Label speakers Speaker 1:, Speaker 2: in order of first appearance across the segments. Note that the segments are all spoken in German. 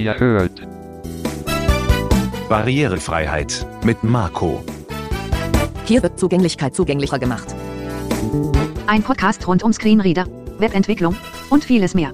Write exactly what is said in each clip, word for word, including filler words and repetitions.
Speaker 1: Ihr hört
Speaker 2: Barrierefreiheit mit Marco.
Speaker 3: Hier wird Zugänglichkeit zugänglicher gemacht.
Speaker 4: Ein Podcast rund um Screenreader, Webentwicklung und vieles mehr.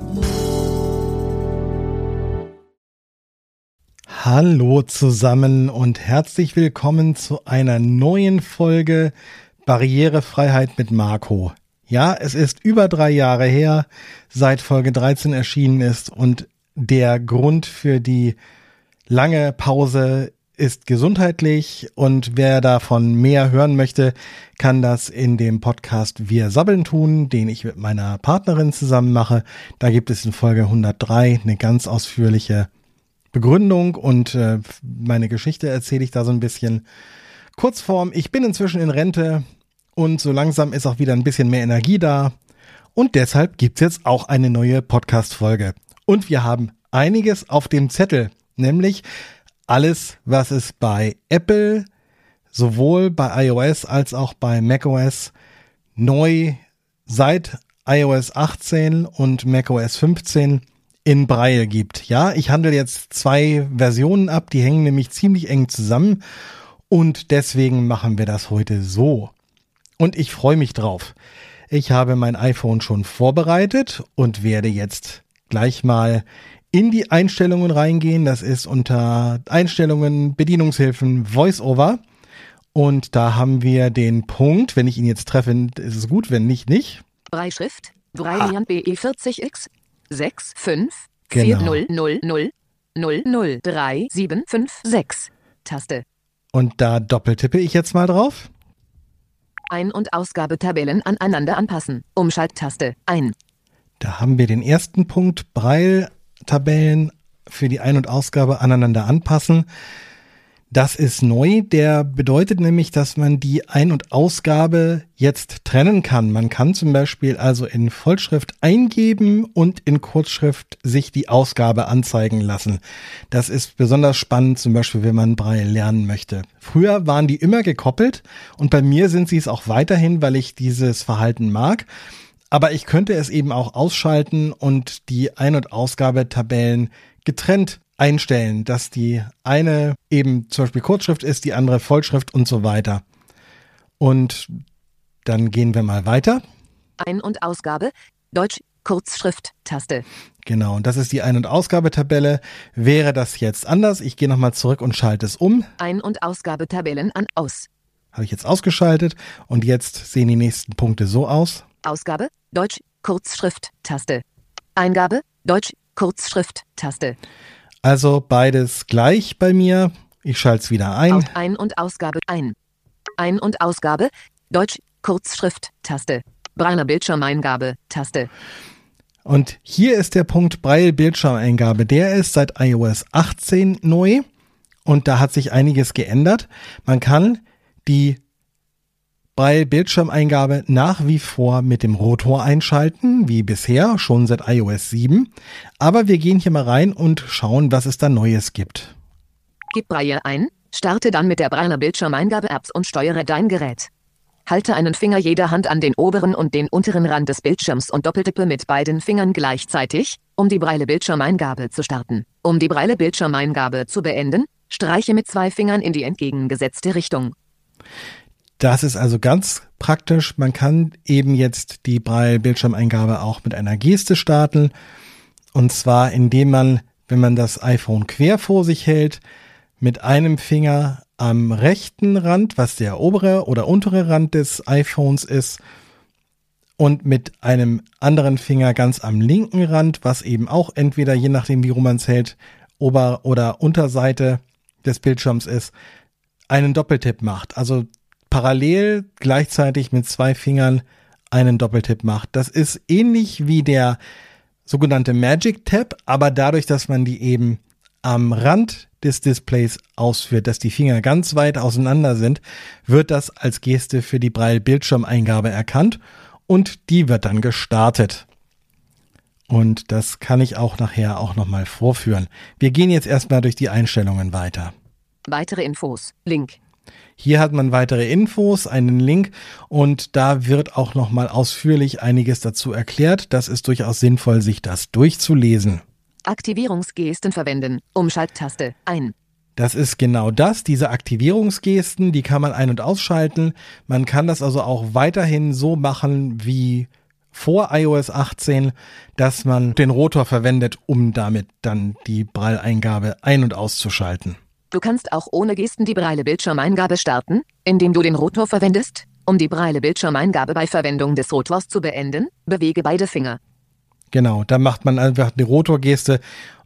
Speaker 5: Hallo zusammen und herzlich willkommen zu einer neuen Folge Barrierefreiheit mit Marco. Ja, es ist über drei Jahre her, seit Folge dreizehn erschienen ist, und der Grund für die lange Pause ist gesundheitlich, und wer davon mehr hören möchte, kann das in dem Podcast Wir Sabbeln tun, den ich mit meiner Partnerin zusammen mache. Da gibt es in Folge hundertdrei eine ganz ausführliche Begründung und äh, meine Geschichte erzähle ich da so ein bisschen. Kurzform, ich bin inzwischen in Rente und so langsam ist auch wieder ein bisschen mehr Energie da, und deshalb gibt's jetzt auch eine neue Podcast-Folge. Und wir haben einiges auf dem Zettel, nämlich alles, was es bei Apple, sowohl bei iOS als auch bei macOS neu seit iOS achtzehn und macOS fünfzehn in Braille gibt. Ja, ich handle jetzt zwei Versionen ab, die hängen nämlich ziemlich eng zusammen, und deswegen machen wir das heute so. Und ich freue mich drauf. Ich habe mein iPhone schon vorbereitet und werde jetzt gleich mal in die Einstellungen reingehen. Das ist unter Einstellungen, Bedienungshilfen, VoiceOver. Und da haben wir den Punkt, wenn ich ihn jetzt treffe, ist es gut, wenn nicht, nicht.
Speaker 3: Brailleschrift, Braille B E vierzig X sechs fünf
Speaker 5: Genau.
Speaker 3: vier null null null null null drei sieben fünf sechs. Taste.
Speaker 5: Und da doppeltippe ich jetzt mal drauf.
Speaker 3: Ein- und Ausgabetabellen aneinander anpassen. Umschalttaste. Ein.
Speaker 5: Da haben wir den ersten Punkt, Braille-Tabellen für die Ein- und Ausgabe aneinander anpassen. Das ist neu, der bedeutet nämlich, dass man die Ein- und Ausgabe jetzt trennen kann. Man kann zum Beispiel also in Vollschrift eingeben und in Kurzschrift sich die Ausgabe anzeigen lassen. Das ist besonders spannend, zum Beispiel, wenn man Braille lernen möchte. Früher waren die immer gekoppelt, und bei mir sind sie es auch weiterhin, weil ich dieses Verhalten mag. Aber ich könnte es eben auch ausschalten und die Ein- und Ausgabetabellen getrennt einstellen, dass die eine eben zum Beispiel Kurzschrift ist, die andere Vollschrift und so weiter. Und dann gehen wir mal weiter.
Speaker 3: Ein- und Ausgabe, Deutsch, Kurzschrift, Taste.
Speaker 5: Genau, und das ist die Ein- und Ausgabetabelle. Wäre das jetzt anders? Ich gehe nochmal zurück und schalte es um.
Speaker 3: Ein- und Ausgabetabellen an, aus.
Speaker 5: Habe ich jetzt ausgeschaltet, und jetzt sehen die nächsten Punkte so aus.
Speaker 3: Ausgabe, Deutsch, Kurzschrift, Taste. Eingabe, Deutsch, Kurzschrift, Taste.
Speaker 5: Also beides gleich bei mir. Ich schalte es wieder ein.
Speaker 3: Aus- Ein- und Ausgabe, ein. Ein- und Ausgabe, Deutsch, Kurzschrift, Taste. Braille Bildschirmeingabe, Taste.
Speaker 5: Und hier ist der Punkt Braille Bildschirmeingabe. Der ist seit iOS achtzehn neu, und da hat sich einiges geändert. Man kann die Braille Bildschirmeingabe nach wie vor mit dem Rotor einschalten, wie bisher, schon seit iOS sieben. Aber wir gehen hier mal rein und schauen, was es da Neues gibt.
Speaker 3: Gib Braille ein, starte dann mit der Braille Bildschirmeingabe-Apps und steuere dein Gerät. Halte einen Finger jeder Hand an den oberen und den unteren Rand des Bildschirms und doppeltippe mit beiden Fingern gleichzeitig, um die Braille Bildschirmeingabe zu starten. Um die Braille Bildschirmeingabe zu beenden, streiche mit zwei Fingern in die entgegengesetzte Richtung.
Speaker 5: Das ist also ganz praktisch. Man kann eben jetzt die Braille-Bildschirmeingabe auch mit einer Geste starten. Und zwar, indem man, wenn man das iPhone quer vor sich hält, mit einem Finger am rechten Rand, was der obere oder untere Rand des iPhones ist, und mit einem anderen Finger ganz am linken Rand, was eben auch entweder, je nachdem wie rum man es hält, Ober- oder Unterseite des Bildschirms ist, einen Doppeltipp macht. Also parallel gleichzeitig mit zwei Fingern einen Doppeltipp macht. Das ist ähnlich wie der sogenannte Magic Tab, aber dadurch, dass man die eben am Rand des Displays ausführt, dass die Finger ganz weit auseinander sind, wird das als Geste für die Braille Bildschirmeingabe erkannt, und die wird dann gestartet. Und das kann ich auch nachher auch nochmal vorführen. Wir gehen jetzt erstmal durch die Einstellungen weiter.
Speaker 3: Weitere Infos, Link.
Speaker 5: Hier hat man weitere Infos, einen Link, und da wird auch nochmal ausführlich einiges dazu erklärt. Das ist durchaus sinnvoll, sich das durchzulesen.
Speaker 3: Aktivierungsgesten verwenden. Umschalttaste ein.
Speaker 5: Das ist genau das, diese Aktivierungsgesten, die kann man ein- und ausschalten. Man kann das also auch weiterhin so machen wie vor i O S achtzehn, dass man den Rotor verwendet, um damit dann die Braille-Eingabe ein- und auszuschalten.
Speaker 3: Du kannst auch ohne Gesten die Braille-Bildschirmeingabe starten, indem du den Rotor verwendest. Um die Braille-Bildschirmeingabe bei Verwendung des Rotors zu beenden, bewege beide Finger.
Speaker 5: Genau, da macht man einfach die Rotorgeste,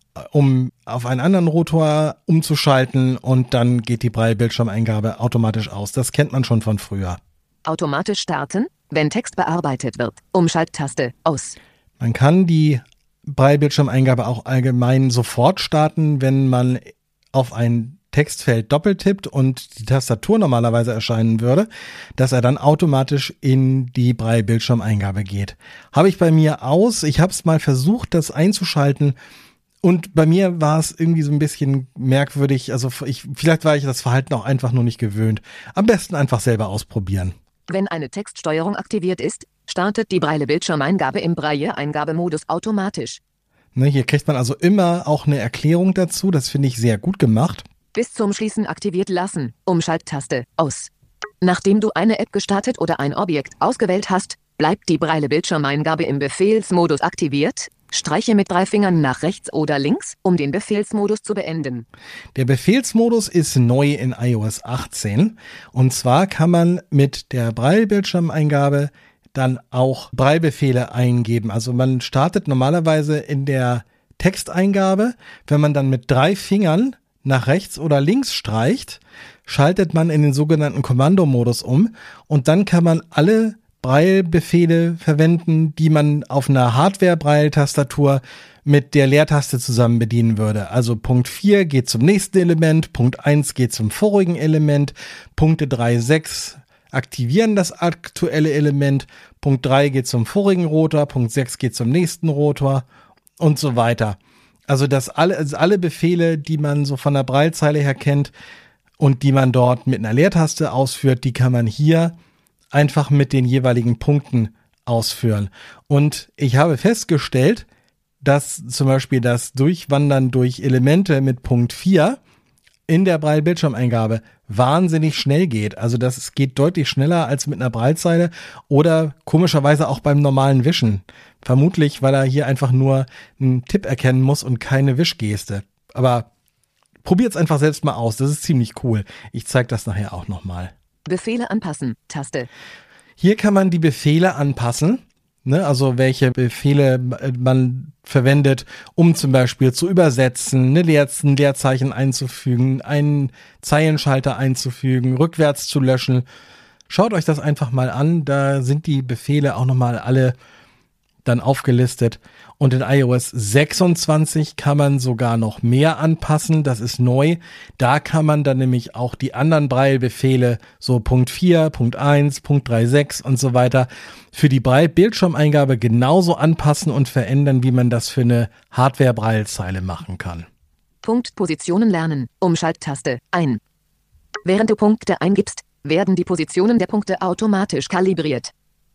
Speaker 5: um auf einen anderen Rotor umzuschalten und dann geht die Braille-Bildschirmeingabe automatisch aus. Das kennt man schon von früher.
Speaker 3: Automatisch starten, wenn Text bearbeitet wird. Umschalttaste aus.
Speaker 5: Man kann die Braille-Bildschirmeingabe auch allgemein sofort starten, wenn man auf ein Textfeld doppeltippt und die Tastatur normalerweise erscheinen würde, dass er dann automatisch in die Braille-Bildschirmeingabe geht. Habe ich bei mir aus. Ich habe es mal versucht, das einzuschalten. Und bei mir war es irgendwie so ein bisschen merkwürdig. Also ich, vielleicht war ich das Verhalten auch einfach nur nicht gewöhnt. Am besten einfach selber ausprobieren.
Speaker 3: Wenn eine Textsteuerung aktiviert ist, startet die Braille-Bildschirmeingabe im Braille-Eingabemodus automatisch.
Speaker 5: Ne, hier kriegt man also immer auch eine Erklärung dazu. Das finde ich sehr gut gemacht.
Speaker 3: Bis zum Schließen aktiviert lassen. Umschalttaste aus. Nachdem du eine App gestartet oder ein Objekt ausgewählt hast, bleibt die Braille-Bildschirmeingabe im Befehlsmodus aktiviert. Streiche mit drei Fingern nach rechts oder links, um den Befehlsmodus zu beenden. Der
Speaker 5: Befehlsmodus ist neu in i O S achtzehn. Und zwar kann man mit der Braille-Bildschirmeingabe dann auch Braille-Befehle eingeben. Also man startet normalerweise in der Texteingabe. Wenn man dann mit drei Fingern nach rechts oder links streicht, schaltet man in den sogenannten Kommandomodus um und dann kann man alle Braille-Befehle verwenden, die man auf einer Hardware-Braille-Tastatur mit der Leertaste zusammen bedienen würde. Also Punkt vier geht zum nächsten Element, Punkt eins geht zum vorigen Element, Punkte drei, sechs aktivieren das aktuelle Element, Punkt drei geht zum vorigen Rotor, Punkt sechs geht zum nächsten Rotor und so weiter. Also das alle, also alle Befehle, die man so von der Braillezeile her kennt und die man dort mit einer Leertaste ausführt, die kann man hier einfach mit den jeweiligen Punkten ausführen. Und ich habe festgestellt, dass zum Beispiel das Durchwandern durch Elemente mit Punkt vier in der Braille-Bildschirmeingabe wahnsinnig schnell geht. Also das geht deutlich schneller als mit einer Braillezeile oder komischerweise auch beim normalen Wischen. Vermutlich, weil er hier einfach nur einen Tipp erkennen muss und keine Wischgeste. Aber probiert's einfach selbst mal aus. Das ist ziemlich cool. Ich zeige das nachher auch nochmal.
Speaker 3: Befehle anpassen, Taste.
Speaker 5: Hier kann man die Befehle anpassen, ne? Also welche Befehle man verwendet, um zum Beispiel zu übersetzen, eine Leer, ein Leerzeichen einzufügen, einen Zeilenschalter einzufügen, rückwärts zu löschen. Schaut euch das einfach mal an, da sind die Befehle auch nochmal alle dann aufgelistet. Und in i O S sechsundzwanzig kann man sogar noch mehr anpassen. Das ist neu. Da kann man dann nämlich auch die anderen Braille-Befehle, so Punkt vier, Punkt eins, Punkt drei, sechs und so weiter, für die Braille-Bildschirmeingabe genauso anpassen und verändern, wie man das für eine Hardware-Braille-Zeile machen kann.
Speaker 3: Punkt Positionen lernen. Umschalttaste ein. Während du Punkte eingibst, werden die Positionen der Punkte automatisch kalibriert.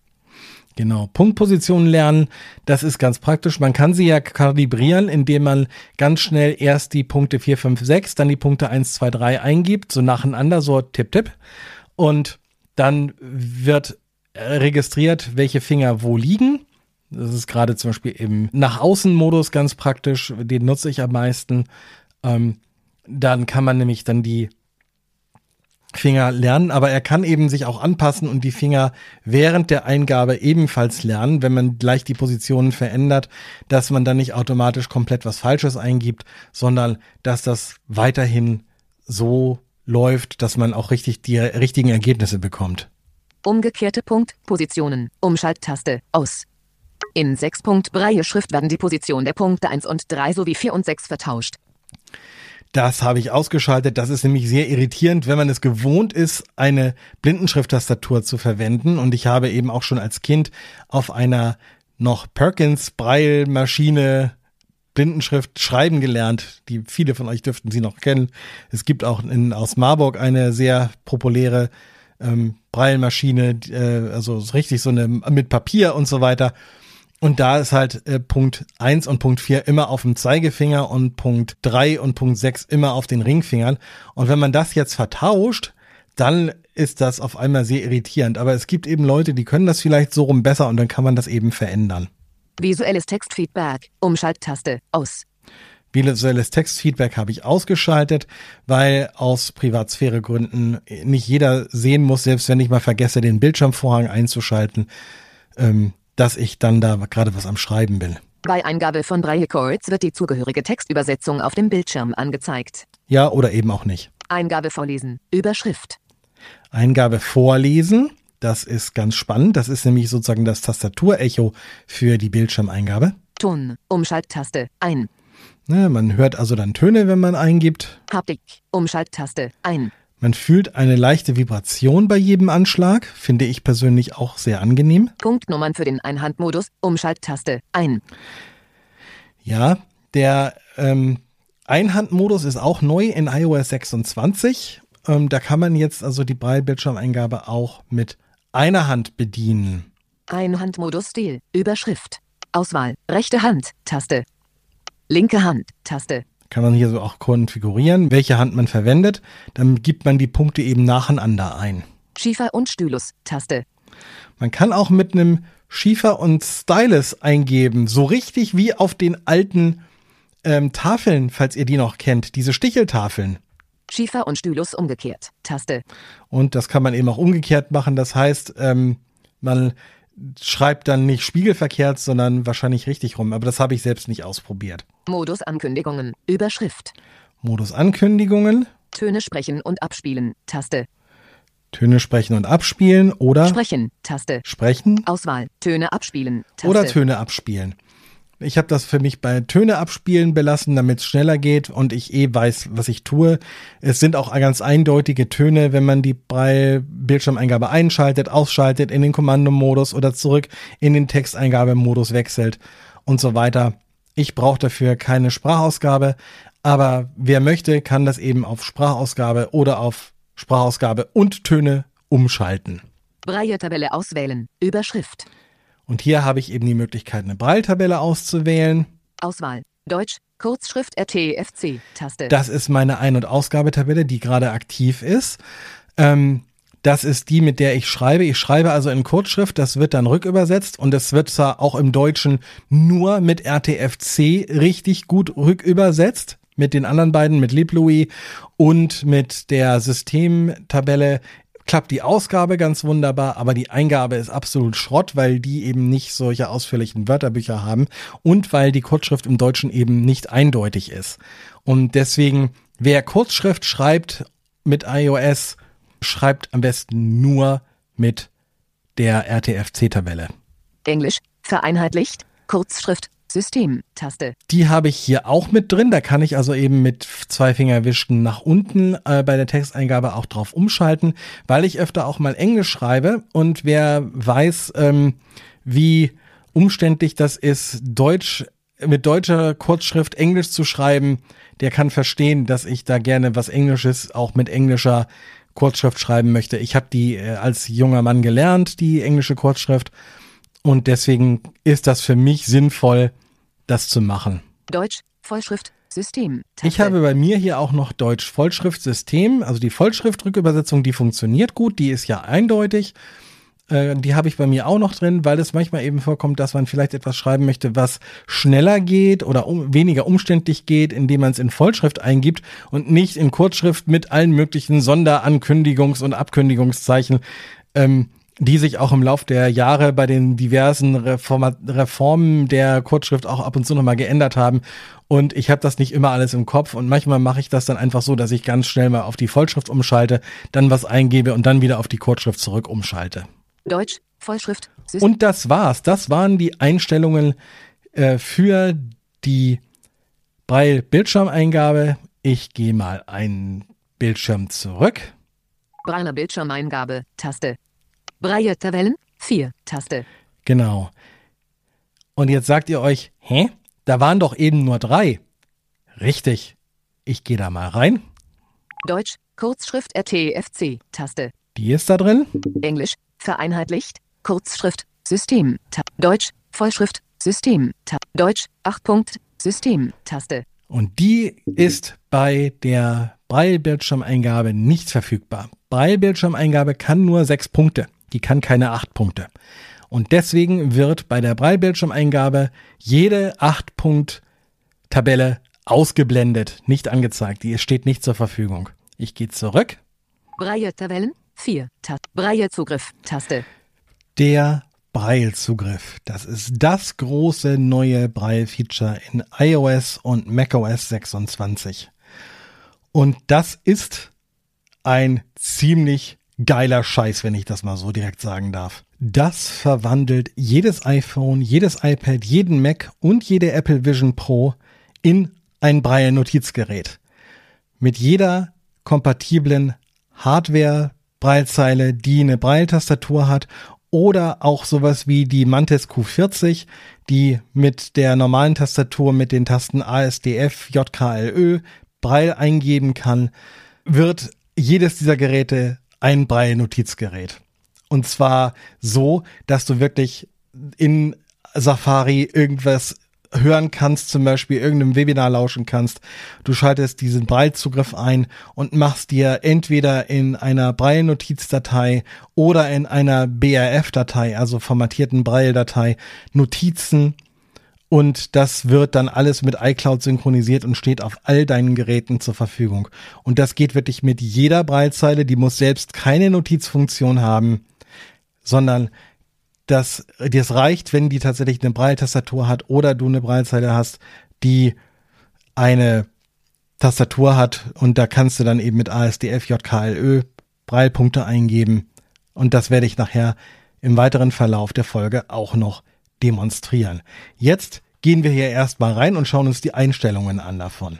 Speaker 5: Genau, Punktpositionen lernen, das ist ganz praktisch. Man kann sie ja kalibrieren, indem man ganz schnell erst die Punkte vier, fünf, sechs, dann die Punkte eins, zwei, drei eingibt, so nacheinander, so tipp, tipp. Und dann wird registriert, welche Finger wo liegen. Das ist gerade zum Beispiel im Nach-Außen-Modus ganz praktisch, den nutze ich am meisten. Ähm, dann kann man nämlich dann die Finger lernen, aber er kann eben sich auch anpassen und die Finger während der Eingabe ebenfalls lernen, wenn man gleich die Positionen verändert, dass man dann nicht automatisch komplett was Falsches eingibt, sondern dass das weiterhin so läuft, dass man auch richtig die richtigen Ergebnisse bekommt.
Speaker 3: Umgekehrte Punktpositionen, Umschalttaste aus. In sechs Punkt Braille-Schrift werden die Positionen der Punkte eins und drei sowie vier und sechs vertauscht.
Speaker 5: Das habe ich ausgeschaltet. Das ist nämlich sehr irritierend, wenn man es gewohnt ist, eine Blindenschrift-Tastatur zu verwenden. Und ich habe eben auch schon als Kind auf einer noch Perkins-Braille-Maschine Blindenschrift schreiben gelernt. Die viele von euch dürften sie noch kennen. Es gibt auch in, aus Marburg eine sehr populäre ähm, Braille-Maschine, äh, also richtig so eine mit Papier und so weiter. Und da ist halt äh, Punkt eins und Punkt vier immer auf dem Zeigefinger und Punkt drei und Punkt sechs immer auf den Ringfingern. Und wenn man das jetzt vertauscht, dann ist das auf einmal sehr irritierend. Aber es gibt eben Leute, die können das vielleicht so rum besser und dann kann man das eben verändern.
Speaker 3: Visuelles Textfeedback, Umschalttaste, aus.
Speaker 5: Visuelles Textfeedback habe ich ausgeschaltet, weil aus Privatsphäregründen nicht jeder sehen muss, selbst wenn ich mal vergesse, den Bildschirmvorhang einzuschalten, ähm, dass ich dann da gerade was am Schreiben bin.
Speaker 3: Bei Eingabe von Braille-Codes wird die zugehörige Textübersetzung auf dem Bildschirm angezeigt.
Speaker 5: Ja, oder eben auch nicht.
Speaker 3: Eingabe vorlesen, Überschrift.
Speaker 5: Eingabe vorlesen, das ist ganz spannend. Das ist nämlich sozusagen das Tastaturecho für die Bildschirmeingabe.
Speaker 3: Ton, Umschalttaste, ein.
Speaker 5: Ja, man hört also dann Töne, wenn man eingibt.
Speaker 3: Haptik, Umschalttaste, ein.
Speaker 5: Man fühlt eine leichte Vibration bei jedem Anschlag, finde ich persönlich auch sehr angenehm.
Speaker 3: Punktnummern für den Einhandmodus, Umschalttaste, ein.
Speaker 5: Ja, der ähm, Einhandmodus ist auch neu in i O S sechsundzwanzig. Ähm, da kann man jetzt also die Braille-Bildschirmeingabe auch mit einer Hand bedienen.
Speaker 3: Einhandmodus Stil, Überschrift. Auswahl, rechte Hand, Taste. Linke Hand, Taste.
Speaker 5: Kann man hier so auch konfigurieren, welche Hand man verwendet. Dann gibt man die Punkte eben nacheinander ein.
Speaker 3: Schiefer und Stylus, Taste.
Speaker 5: Man kann auch mit einem Schiefer und Stylus eingeben, so richtig wie auf den alten ähm, Tafeln, falls ihr die noch kennt, diese Sticheltafeln.
Speaker 3: Schiefer und Stylus umgekehrt, Taste.
Speaker 5: Und das kann man eben auch umgekehrt machen. Das heißt, ähm, man schreibt dann nicht spiegelverkehrt, sondern wahrscheinlich richtig rum. Aber das habe ich selbst nicht ausprobiert.
Speaker 3: Modus Ankündigungen, Überschrift.
Speaker 5: Modus Ankündigungen.
Speaker 3: Töne sprechen und abspielen, Taste.
Speaker 5: Töne sprechen und abspielen oder
Speaker 3: Sprechen, Taste.
Speaker 5: Sprechen.
Speaker 3: Auswahl, Töne abspielen, Taste.
Speaker 5: Oder Töne abspielen. Ich habe das für mich bei Töne abspielen belassen, damit es schneller geht und ich eh weiß, was ich tue. Es sind auch ganz eindeutige Töne, wenn man die Braille-Bildschirmeingabe einschaltet, ausschaltet, in den Kommandomodus oder zurück in den Texteingabemodus wechselt und so weiter. Ich brauche dafür keine Sprachausgabe, aber wer möchte, kann das eben auf Sprachausgabe oder auf Sprachausgabe und Töne umschalten.
Speaker 3: Braille-Tabelle auswählen, Überschrift.
Speaker 5: Und hier habe ich eben die Möglichkeit, eine Braille-Tabelle auszuwählen.
Speaker 3: Auswahl, Deutsch, Kurzschrift R T F C, Taste.
Speaker 5: Das ist meine Ein- und Ausgabetabelle, die gerade aktiv ist. Ähm, das ist die, mit der ich schreibe. Ich schreibe also in Kurzschrift, das wird dann rückübersetzt und es wird zwar auch im Deutschen nur mit R T F C richtig gut rückübersetzt. Mit den anderen beiden, mit LibLouis und mit der Systemtabelle klappt die Ausgabe ganz wunderbar, aber die Eingabe ist absolut Schrott, weil die eben nicht solche ausführlichen Wörterbücher haben und weil die Kurzschrift im Deutschen eben nicht eindeutig ist. Und deswegen, wer Kurzschrift schreibt mit iOS, schreibt am besten nur mit der R T F C-Tabelle.
Speaker 3: Englisch, vereinheitlicht, Kurzschrift, System, Taste.
Speaker 5: Die habe ich hier auch mit drin. Da kann ich also eben mit zwei Fingerwischen nach unten äh, bei der Texteingabe auch drauf umschalten, weil ich öfter auch mal Englisch schreibe. Und wer weiß, ähm, wie umständlich das ist, Deutsch mit deutscher Kurzschrift Englisch zu schreiben, der kann verstehen, dass ich da gerne was Englisches auch mit englischer Kurzschrift schreiben möchte. Ich habe die äh, als junger Mann gelernt, die englische Kurzschrift. Und deswegen ist das für mich sinnvoll, das zu machen.
Speaker 3: Deutsch, Vollschrift, System, Taste.
Speaker 5: Ich habe bei mir hier auch noch Deutsch Vollschriftsystem, also die Vollschriftrückübersetzung, die funktioniert gut, die ist ja eindeutig. Äh, die habe ich bei mir auch noch drin, weil es manchmal eben vorkommt, dass man vielleicht etwas schreiben möchte, was schneller geht oder um, weniger umständlich geht, indem man es in Vollschrift eingibt und nicht in Kurzschrift mit allen möglichen Sonderankündigungs- und Abkündigungszeichen, ähm, die sich auch im Lauf der Jahre bei den diversen Reform- Reformen der Kurzschrift auch ab und zu nochmal geändert haben. Und ich habe das nicht immer alles im Kopf und manchmal mache ich das dann einfach so, dass ich ganz schnell mal auf die Vollschrift umschalte, dann was eingebe und dann wieder auf die Kurzschrift zurück umschalte.
Speaker 3: Deutsch, Vollschrift, System.
Speaker 5: Und das war's. Das waren die Einstellungen äh, für die Braille-Bildschirmeingabe. Ich gehe mal einen Bildschirm zurück.
Speaker 3: Braille Bildschirmeingabe, Taste. Braille Tabellen, vier, Taste.
Speaker 5: Genau. Und jetzt sagt ihr euch, hä? Da waren doch eben nur drei. Richtig. Ich gehe da mal rein.
Speaker 3: Deutsch, Kurzschrift R T F C, Taste.
Speaker 5: Die ist da drin.
Speaker 3: Englisch, vereinheitlicht, Kurzschrift, System, Ta- Deutsch, Vollschrift, System, Ta- Deutsch, acht Punkt, System, Taste.
Speaker 5: Und die ist bei der Braille-Bildschirmeingabe nicht verfügbar. Braille-Bildschirmeingabe kann nur sechs Punkte. Die kann keine acht Punkte. Und deswegen wird bei der Braille-Bildschirmeingabe jede acht Punkt Tabelle ausgeblendet, nicht angezeigt. Die steht nicht zur Verfügung. Ich gehe zurück.
Speaker 3: Braille-Tabellen, vier, Ta- Braille-Zugriff, Taste.
Speaker 5: Der Braille-Zugriff. Das ist das große neue Braille-Feature in iOS und macOS sechsundzwanzig. Und das ist ein ziemlich geiler Scheiß, wenn ich das mal so direkt sagen darf. Das verwandelt jedes iPhone, jedes iPad, jeden Mac und jede Apple Vision Pro in ein Braille-Notizgerät. Mit jeder kompatiblen Hardware-Braillezeile, die eine Braille-Tastatur hat, oder auch sowas wie die Mantis Q vierzig, die mit der normalen Tastatur mit den Tasten A S D F, J K L Ö Braille eingeben kann, wird jedes dieser Geräte ein Braille-Notizgerät. Und zwar so, dass du wirklich in Safari irgendwas hören kannst, zum Beispiel irgendeinem Webinar lauschen kannst. Du schaltest diesen Braille-Zugriff ein und machst dir entweder in einer Braille-Notizdatei oder in einer B R F-Datei, also formatierten Braille-Datei, Notizen. Und das wird dann alles mit iCloud synchronisiert und steht auf all deinen Geräten zur Verfügung. Und das geht wirklich mit jeder Braillezeile. Die muss selbst keine Notizfunktion haben, sondern das, das reicht, wenn die tatsächlich eine Braille-Tastatur hat oder du eine Braillezeile hast, die eine Tastatur hat, und da kannst du dann eben mit A S D F, J K L Ö Braille-Punkte eingeben. Und das werde ich nachher im weiteren Verlauf der Folge auch noch demonstrieren. Jetzt gehen wir hier erstmal rein und schauen uns die Einstellungen an davon.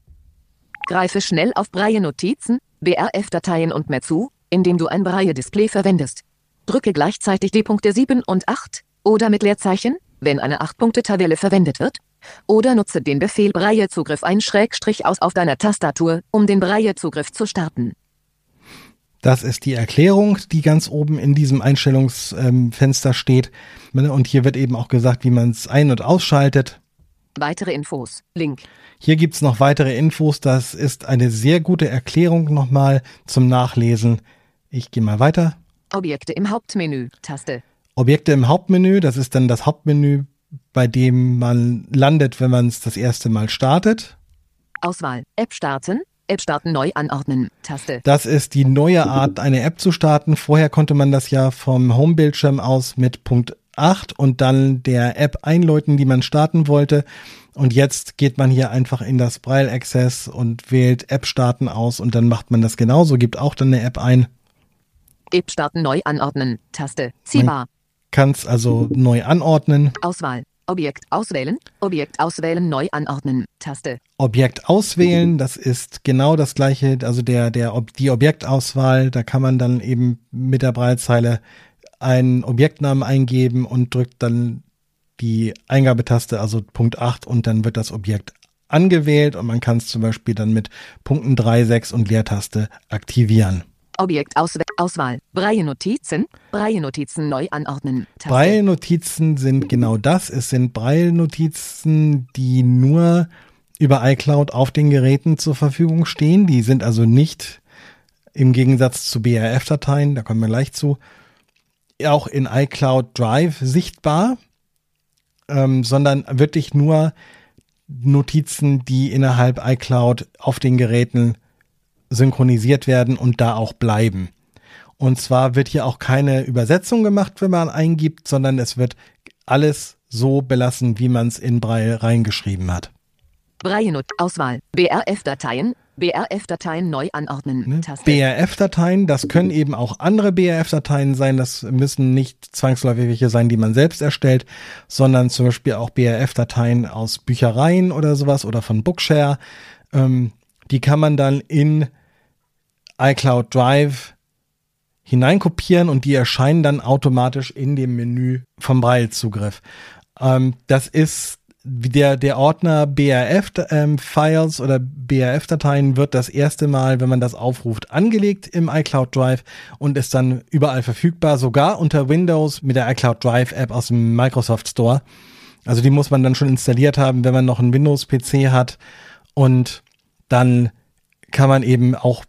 Speaker 3: Greife schnell auf Braille-Notizen, B R F-Dateien und mehr zu, indem du ein Braille-Display verwendest. Drücke gleichzeitig die Punkte sieben und acht oder mit Leerzeichen, wenn eine acht Punkte Tabelle verwendet wird. Oder nutze den Befehl Braille-Zugriff ein Schrägstrich aus auf deiner Tastatur, um den Braille-Zugriff zu starten.
Speaker 5: Das ist die Erklärung, die ganz oben in diesem Einstellungsfenster steht. Und hier wird eben auch gesagt, wie man es ein- und ausschaltet.
Speaker 3: Weitere Infos. Link.
Speaker 5: Hier gibt's noch weitere Infos. Das ist eine sehr gute Erklärung nochmal zum Nachlesen. Ich gehe mal weiter.
Speaker 3: Objekte im Hauptmenü. Taste.
Speaker 5: Objekte im Hauptmenü, das ist dann das Hauptmenü, bei dem man landet, wenn man es das erste Mal startet.
Speaker 3: Auswahl. App starten. App starten neu anordnen. Taste.
Speaker 5: Das ist die neue Art, eine App zu starten. Vorher konnte man das ja vom Homebildschirm aus mit Punkt acht und dann der App einläuten, die man starten wollte. Und jetzt geht man hier einfach in das Braille Access und wählt App starten aus und dann macht man das genauso, gibt auch dann eine App ein.
Speaker 3: App starten neu anordnen. Taste. Ziehbar.
Speaker 5: Kann es also neu anordnen.
Speaker 3: Auswahl. Objekt auswählen. Objekt auswählen neu anordnen. Taste.
Speaker 5: Objekt auswählen, das ist genau das gleiche, also der, der, die Objektauswahl, da kann man dann eben mit der Braillezeile einen Objektnamen eingeben und drückt dann die Eingabetaste, also Punkt acht, und dann wird das Objekt angewählt und man kann es zum Beispiel dann mit Punkten drei, sechs und Leertaste aktivieren.
Speaker 3: Objekt Ausw- Auswahl. Braille-Notizen. Braille-Notizen neu anordnen. Taste.
Speaker 5: Braille-Notizen sind genau das. Es sind Braille-Notizen, die nur über iCloud auf den Geräten zur Verfügung stehen. Die sind also nicht im Gegensatz zu B R F-Dateien, da kommen wir gleich zu, auch in iCloud Drive sichtbar, ähm, sondern wirklich nur Notizen, die innerhalb iCloud auf den Geräten synchronisiert werden und da auch bleiben. Und zwar wird hier auch keine Übersetzung gemacht, wenn man eingibt, sondern es wird alles so belassen, wie man es in Braille reingeschrieben hat.
Speaker 3: Braille-Not Auswahl. B R F-Dateien. B R F-Dateien neu anordnen.
Speaker 5: Ne?
Speaker 3: Taste.
Speaker 5: B R F-Dateien, das können eben auch andere B R F-Dateien sein. Das müssen nicht zwangsläufig welche sein, die man selbst erstellt, sondern zum Beispiel auch B R F-Dateien aus Büchereien oder sowas oder von Bookshare. Ähm, die kann man dann in iCloud Drive hineinkopieren und die erscheinen dann automatisch in dem Menü vom Braille-Zugriff. Ähm, das ist der, der Ordner B R F-Files ähm, oder B R F-Dateien wird das erste Mal, wenn man das aufruft, angelegt im iCloud Drive und ist dann überall verfügbar, sogar unter Windows mit der iCloud Drive App aus dem Microsoft Store. Also die muss man dann schon installiert haben, wenn man noch einen Windows-P C hat, und dann kann man eben auch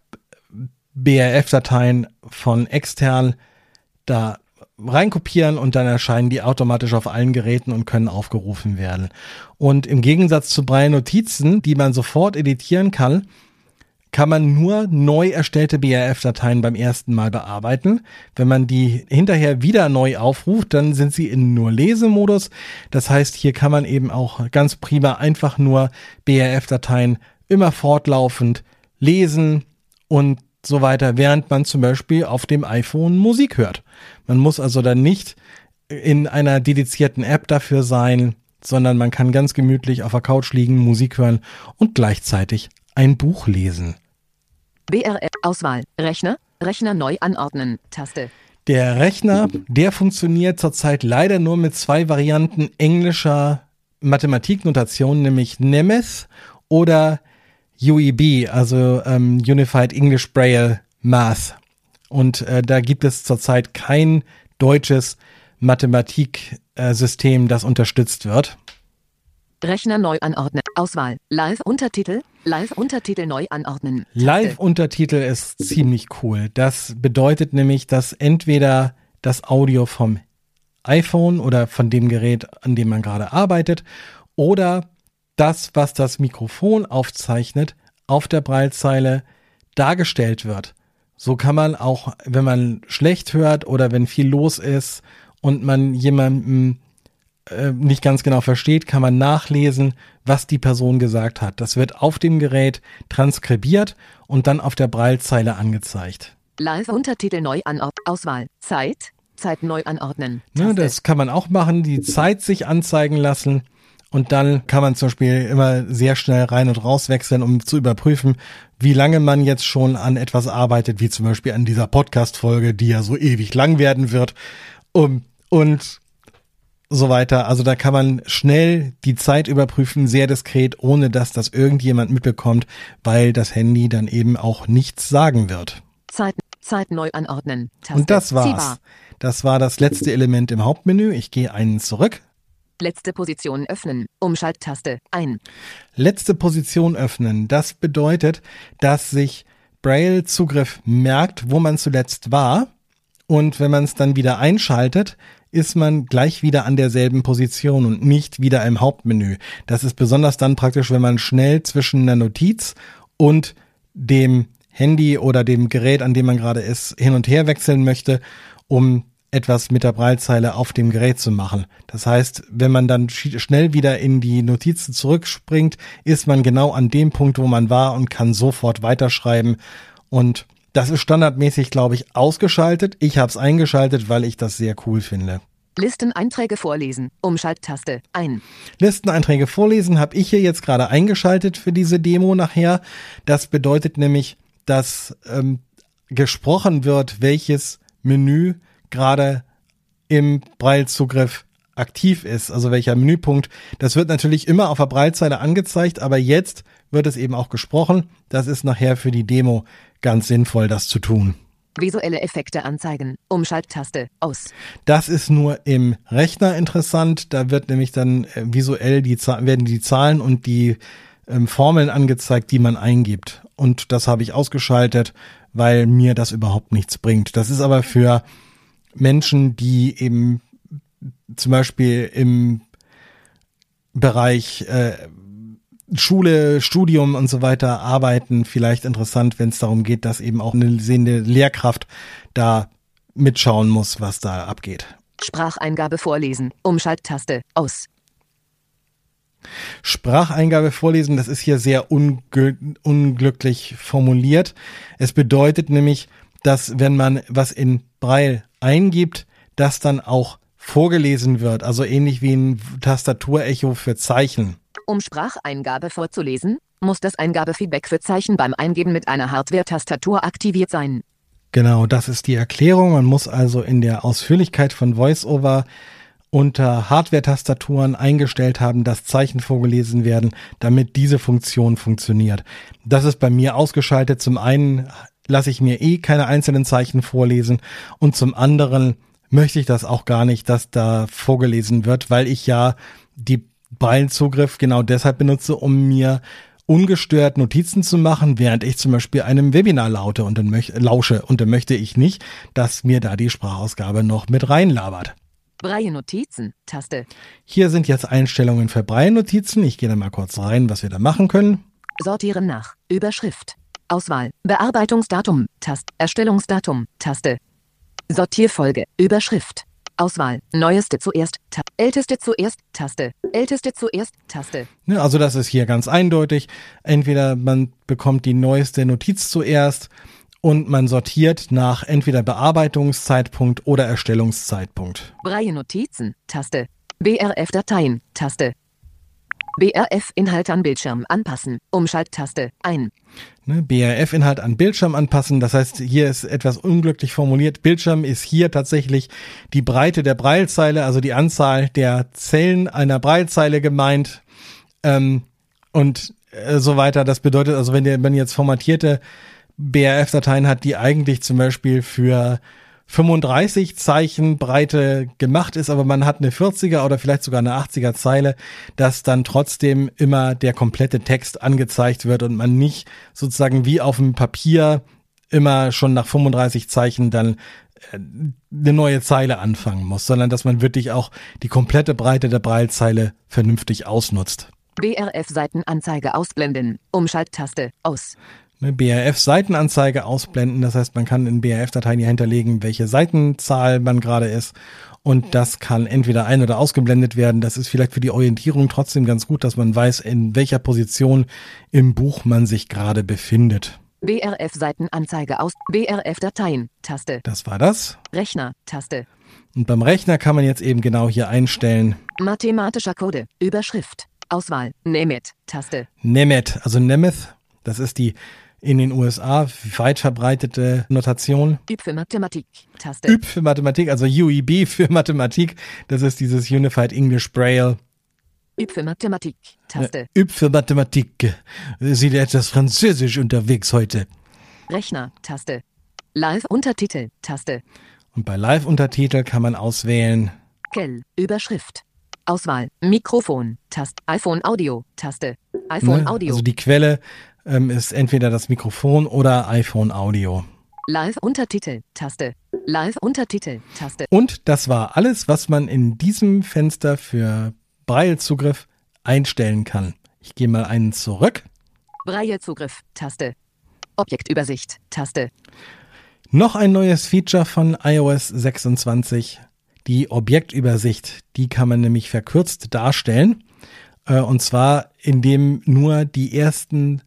Speaker 5: B R F-Dateien von extern da reinkopieren und dann erscheinen die automatisch auf allen Geräten und können aufgerufen werden. Und im Gegensatz zu Braille-Notizen, die man sofort editieren kann, kann man nur neu erstellte B R F-Dateien beim ersten Mal bearbeiten. Wenn man die hinterher wieder neu aufruft, dann sind sie in nur Lesemodus. Das heißt, hier kann man eben auch ganz prima einfach nur B R F-Dateien immer fortlaufend lesen und so weiter, während man zum Beispiel auf dem iPhone Musik hört. Man muss also dann nicht in einer dedizierten App dafür sein, sondern man kann ganz gemütlich auf der Couch liegen, Musik hören und gleichzeitig ein Buch lesen.
Speaker 3: B R F-Auswahl, Rechner, Rechner neu anordnen, Taste.
Speaker 5: Der Rechner, der funktioniert zurzeit leider nur mit zwei Varianten englischer Mathematiknotation, nämlich Nemeth oder U E B, also ähm, Unified English Braille Math. Und äh, da gibt es zurzeit kein deutsches Mathematiksystem, äh, das unterstützt wird.
Speaker 3: Rechner neu anordnen. Auswahl. Live-Untertitel. Live-Untertitel neu anordnen.
Speaker 5: Live-Untertitel ist ziemlich cool. Das bedeutet nämlich, dass entweder das Audio vom iPhone oder von dem Gerät, an dem man gerade arbeitet, oder das, was das Mikrofon aufzeichnet, auf der Braillezeile dargestellt wird. So kann man auch, wenn man schlecht hört oder wenn viel los ist und man jemanden äh, nicht ganz genau versteht, kann man nachlesen, was die Person gesagt hat. Das wird auf dem Gerät transkribiert und dann auf der Braillezeile angezeigt.
Speaker 3: Live-Untertitel neu anordnen. Auswahl. Zeit. Zeit neu anordnen.
Speaker 5: Ja, das kann man auch machen, die Zeit sich anzeigen lassen. Und dann kann man zum Beispiel immer sehr schnell rein und raus wechseln, um zu überprüfen, wie lange man jetzt schon an etwas arbeitet, wie zum Beispiel an dieser Podcast-Folge, die ja so ewig lang werden wird, um, und so weiter. Also da kann man schnell die Zeit überprüfen, sehr diskret, ohne dass das irgendjemand mitbekommt, weil das Handy dann eben auch nichts sagen wird.
Speaker 3: Zeit, Zeit neu anordnen. Taste.
Speaker 5: Und das war's.
Speaker 3: Ziehbar.
Speaker 5: Das war das letzte Element im Hauptmenü. Ich gehe einen zurück.
Speaker 3: Letzte Position öffnen. Umschalttaste ein.
Speaker 5: Letzte Position öffnen. Das bedeutet, dass sich Braille-Zugriff merkt, wo man zuletzt war. Und wenn man es dann wieder einschaltet, ist man gleich wieder an derselben Position und nicht wieder im Hauptmenü. Das ist besonders dann praktisch, wenn man schnell zwischen einer Notiz und dem Handy oder dem Gerät, an dem man gerade ist, hin und her wechseln möchte, um etwas mit der Braillezeile auf dem Gerät zu machen. Das heißt, wenn man dann schnell wieder in die Notizen zurückspringt, ist man genau an dem Punkt, wo man war, und kann sofort weiterschreiben. Und das ist standardmäßig, glaube ich, ausgeschaltet. Ich habe es eingeschaltet, weil ich das sehr cool finde.
Speaker 3: Listeneinträge vorlesen. Umschalttaste ein.
Speaker 5: Listeneinträge vorlesen habe ich hier jetzt gerade eingeschaltet für diese Demo nachher. Das bedeutet nämlich, dass ähm, gesprochen wird, welches Menü gerade im Braille-Zugriff aktiv ist, also welcher Menüpunkt. Das wird natürlich immer auf der Braillezeile angezeigt, aber jetzt wird es eben auch gesprochen. Das ist nachher für die Demo ganz sinnvoll, das zu tun.
Speaker 3: Visuelle Effekte anzeigen. Umschalttaste aus.
Speaker 5: Das ist nur im Rechner interessant. Da wird nämlich dann äh, visuell die werden die Zahlen und die ähm, Formeln angezeigt, die man eingibt. Und das habe ich ausgeschaltet, weil mir das überhaupt nichts bringt. Das ist aber für Menschen, die eben zum Beispiel im Bereich äh, Schule, Studium und so weiter arbeiten, vielleicht interessant, wenn es darum geht, dass eben auch eine sehende Lehrkraft da mitschauen muss, was da abgeht.
Speaker 3: Spracheingabe vorlesen. Umschalttaste aus.
Speaker 5: Spracheingabe vorlesen, das ist hier sehr ungl- unglücklich formuliert. Es bedeutet nämlich, dass wenn man was in Braille eingibt, das dann auch vorgelesen wird, also ähnlich wie ein Tastaturecho für Zeichen.
Speaker 3: Um Spracheingabe vorzulesen, muss das Eingabefeedback für Zeichen beim Eingeben mit einer Hardware-Tastatur aktiviert sein.
Speaker 5: Genau, das ist die Erklärung. Man muss also in der Ausführlichkeit von VoiceOver unter Hardware-Tastaturen eingestellt haben, dass Zeichen vorgelesen werden, damit diese Funktion funktioniert. Das ist bei mir ausgeschaltet. Zum einen lasse ich mir eh keine einzelnen Zeichen vorlesen und zum anderen möchte ich das auch gar nicht, dass da vorgelesen wird, weil ich ja die Braillezugriff genau deshalb benutze, um mir ungestört Notizen zu machen, während ich zum Beispiel einem Webinar laute und dann möch- lausche. Und dann möchte ich nicht, dass mir da die Sprachausgabe noch mit reinlabert.
Speaker 3: Braille-Notizen, Taste.
Speaker 5: Hier sind jetzt Einstellungen für Braille-Notizen. Ich gehe da mal kurz rein, was wir da machen können.
Speaker 3: Sortieren nach. Überschrift. Auswahl. Bearbeitungsdatum. Taste. Erstellungsdatum. Taste. Sortierfolge. Überschrift. Auswahl. Neueste zuerst. Ta- Älteste zuerst. Taste. Älteste zuerst. Taste.
Speaker 5: Ne, also das ist hier ganz eindeutig. Entweder man bekommt die neueste Notiz zuerst und man sortiert nach entweder Bearbeitungszeitpunkt oder Erstellungszeitpunkt.
Speaker 3: Braille-Notizen. Taste. B R F-Dateien. Taste. B R F-Inhalt an Bildschirm anpassen. Umschalttaste. Ein.
Speaker 5: Ne, B R F-Inhalt an Bildschirm anpassen. Das heißt, hier ist etwas unglücklich formuliert. Bildschirm ist hier tatsächlich die Breite der Braillezeile, also die Anzahl der Zellen einer Braillezeile gemeint ähm, und äh, so weiter. Das bedeutet also, wenn, der, wenn jetzt formatierte B R F-Dateien hat, die eigentlich zum Beispiel für fünfunddreißig Zeichen Breite gemacht ist, aber man hat eine vierziger oder vielleicht sogar eine achtziger Zeile, dass dann trotzdem immer der komplette Text angezeigt wird und man nicht sozusagen wie auf dem Papier immer schon nach fünfunddreißig Zeichen dann eine neue Zeile anfangen muss, sondern dass man wirklich auch die komplette Breite der Braillezeile vernünftig ausnutzt.
Speaker 3: B R F-Seitenanzeige ausblenden. Umschalttaste. Aus.
Speaker 5: Eine B R F-Seitenanzeige ausblenden. Das heißt, man kann in B R F-Dateien hier hinterlegen, welche Seitenzahl man gerade ist. Und das kann entweder ein- oder ausgeblendet werden. Das ist vielleicht für die Orientierung trotzdem ganz gut, dass man weiß, in welcher Position im Buch man sich gerade befindet.
Speaker 3: B R F-Seitenanzeige aus. B R F-Dateien. Taste.
Speaker 5: Das war das.
Speaker 3: Rechner. Taste.
Speaker 5: Und beim Rechner kann man jetzt eben genau hier einstellen.
Speaker 3: Mathematischer Code. Überschrift. Auswahl. Nemeth. Taste.
Speaker 5: Nemeth, also Nemeth, das ist die in den U S A weit verbreitete Notation.
Speaker 3: Üb für Mathematik. Taste.
Speaker 5: Üb für Mathematik, also U E B für Mathematik. Das ist dieses Unified English Braille.
Speaker 3: Üb für Mathematik. Taste.
Speaker 5: Üb für Mathematik. Sie sind etwas französisch unterwegs heute.
Speaker 3: Rechner. Taste. Live-Untertitel. Taste.
Speaker 5: Und bei Live-Untertitel kann man auswählen.
Speaker 3: Kell. Überschrift. Auswahl. Mikrofon. Taste. iPhone Audio. Taste. iPhone
Speaker 5: Ne?
Speaker 3: Audio.
Speaker 5: Also die Quelle ähm, ist entweder das Mikrofon oder iPhone Audio.
Speaker 3: Live-Untertitel. Taste. Live-Untertitel. Taste.
Speaker 5: Und das war alles, was man in diesem Fenster für Braille-Zugriff einstellen kann. Ich gehe mal einen zurück.
Speaker 3: Braille-Zugriff. Taste. Objektübersicht. Taste.
Speaker 5: Noch ein neues Feature von i O S sechsundzwanzig. Die Objektübersicht. Die kann man nämlich verkürzt darstellen. Äh, und zwar, indem nur die ersten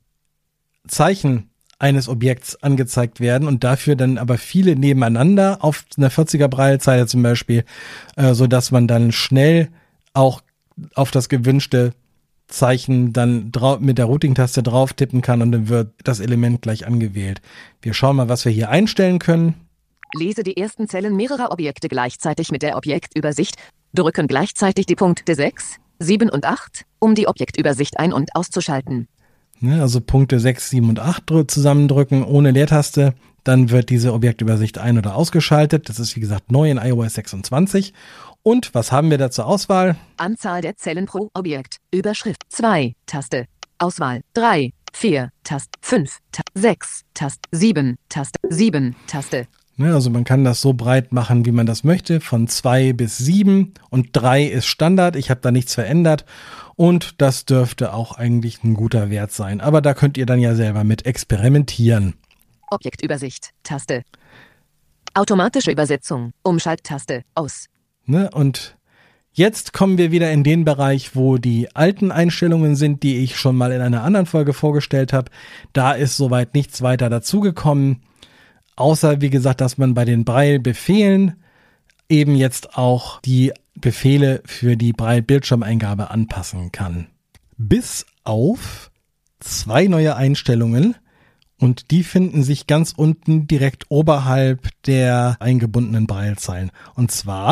Speaker 5: Zeichen eines Objekts angezeigt werden und dafür dann aber viele nebeneinander auf einer vierziger Braillezeile zum Beispiel, äh, so dass man dann schnell auch auf das gewünschte Zeichen dann drau- mit der Routing-Taste drauf tippen kann und dann wird das Element gleich angewählt. Wir schauen mal, was wir hier einstellen können.
Speaker 3: Lese die ersten Zellen mehrerer Objekte gleichzeitig mit der Objektübersicht. Drücken gleichzeitig die Punkte sechs, sieben und acht, um die Objektübersicht ein- und auszuschalten.
Speaker 5: Ne, also Punkte sechs, sieben und acht drü- zusammendrücken ohne Leertaste. Dann wird diese Objektübersicht ein- oder ausgeschaltet. Das ist wie gesagt neu in i O S sechsundzwanzig. Und was haben wir da zur Auswahl?
Speaker 3: Anzahl der Zellen pro Objekt. Überschrift zwei. Taste. Auswahl drei, vier. Taste. fünf. Ta- sechs. Taste. sieben. Taste. sieben. Taste.
Speaker 5: Ne, also man kann das so breit machen, wie man das möchte, von zwei bis sieben und drei ist Standard. Ich habe da nichts verändert und das dürfte auch eigentlich ein guter Wert sein. Aber da könnt ihr dann ja selber mit experimentieren.
Speaker 3: Objektübersicht. Taste. Automatische Übersetzung. Umschalttaste. Aus.
Speaker 5: Ne, und jetzt kommen wir wieder in den Bereich, wo die alten Einstellungen sind, die ich schon mal in einer anderen Folge vorgestellt habe. Da ist soweit nichts weiter dazugekommen. Außer, wie gesagt, dass man bei den Braille-Befehlen eben jetzt auch die Befehle für die Braille-Bildschirmeingabe anpassen kann. Bis auf zwei neue Einstellungen und die finden sich ganz unten direkt oberhalb der eingebundenen Braillezeilen. Und zwar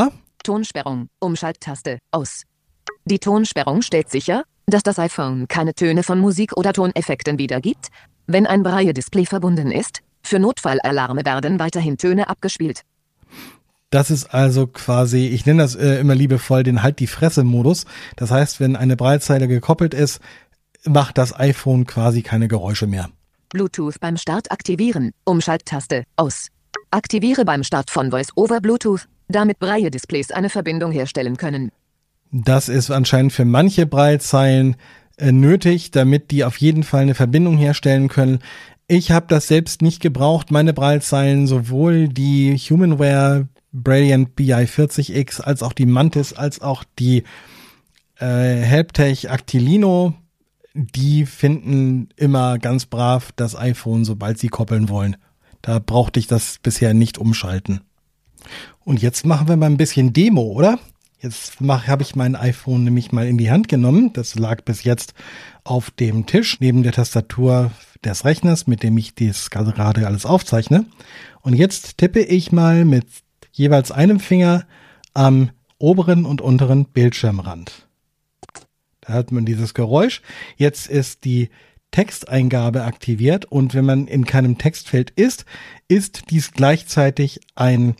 Speaker 3: Tonsperrung, Umschalttaste, aus. Die Tonsperrung stellt sicher, dass das iPhone keine Töne von Musik oder Toneffekten wiedergibt, wenn ein Braille-Display verbunden ist. Für Notfallalarme werden weiterhin Töne abgespielt.
Speaker 5: Das ist also quasi, ich nenne das äh, immer liebevoll, den Halt-die-Fresse-Modus. Das heißt, wenn eine Braillezeile gekoppelt ist, macht das iPhone quasi keine Geräusche mehr.
Speaker 3: Bluetooth beim Start aktivieren, Umschalttaste, aus. Aktiviere beim Start von Voice-over Bluetooth, damit Braille-Displays eine Verbindung herstellen können.
Speaker 5: Das ist anscheinend für manche Braillezeilen äh, nötig, damit die auf jeden Fall eine Verbindung herstellen können. Ich habe das selbst nicht gebraucht. Meine Braillezeilen, sowohl die Humanware Brilliant B I vierzig X als auch die Mantis, als auch die äh, Helptech Actilino, die finden immer ganz brav das iPhone, sobald sie koppeln wollen. Da brauchte ich das bisher nicht umschalten. Und jetzt machen wir mal ein bisschen Demo, oder? Jetzt habe ich mein iPhone nämlich mal in die Hand genommen. Das lag bis jetzt auf dem Tisch neben der Tastatur des Rechners, mit dem ich das gerade alles aufzeichne. Und jetzt tippe ich mal mit jeweils einem Finger am oberen und unteren Bildschirmrand. Da hat man dieses Geräusch. Jetzt ist die Texteingabe aktiviert und wenn man in keinem Textfeld ist, ist dies gleichzeitig ein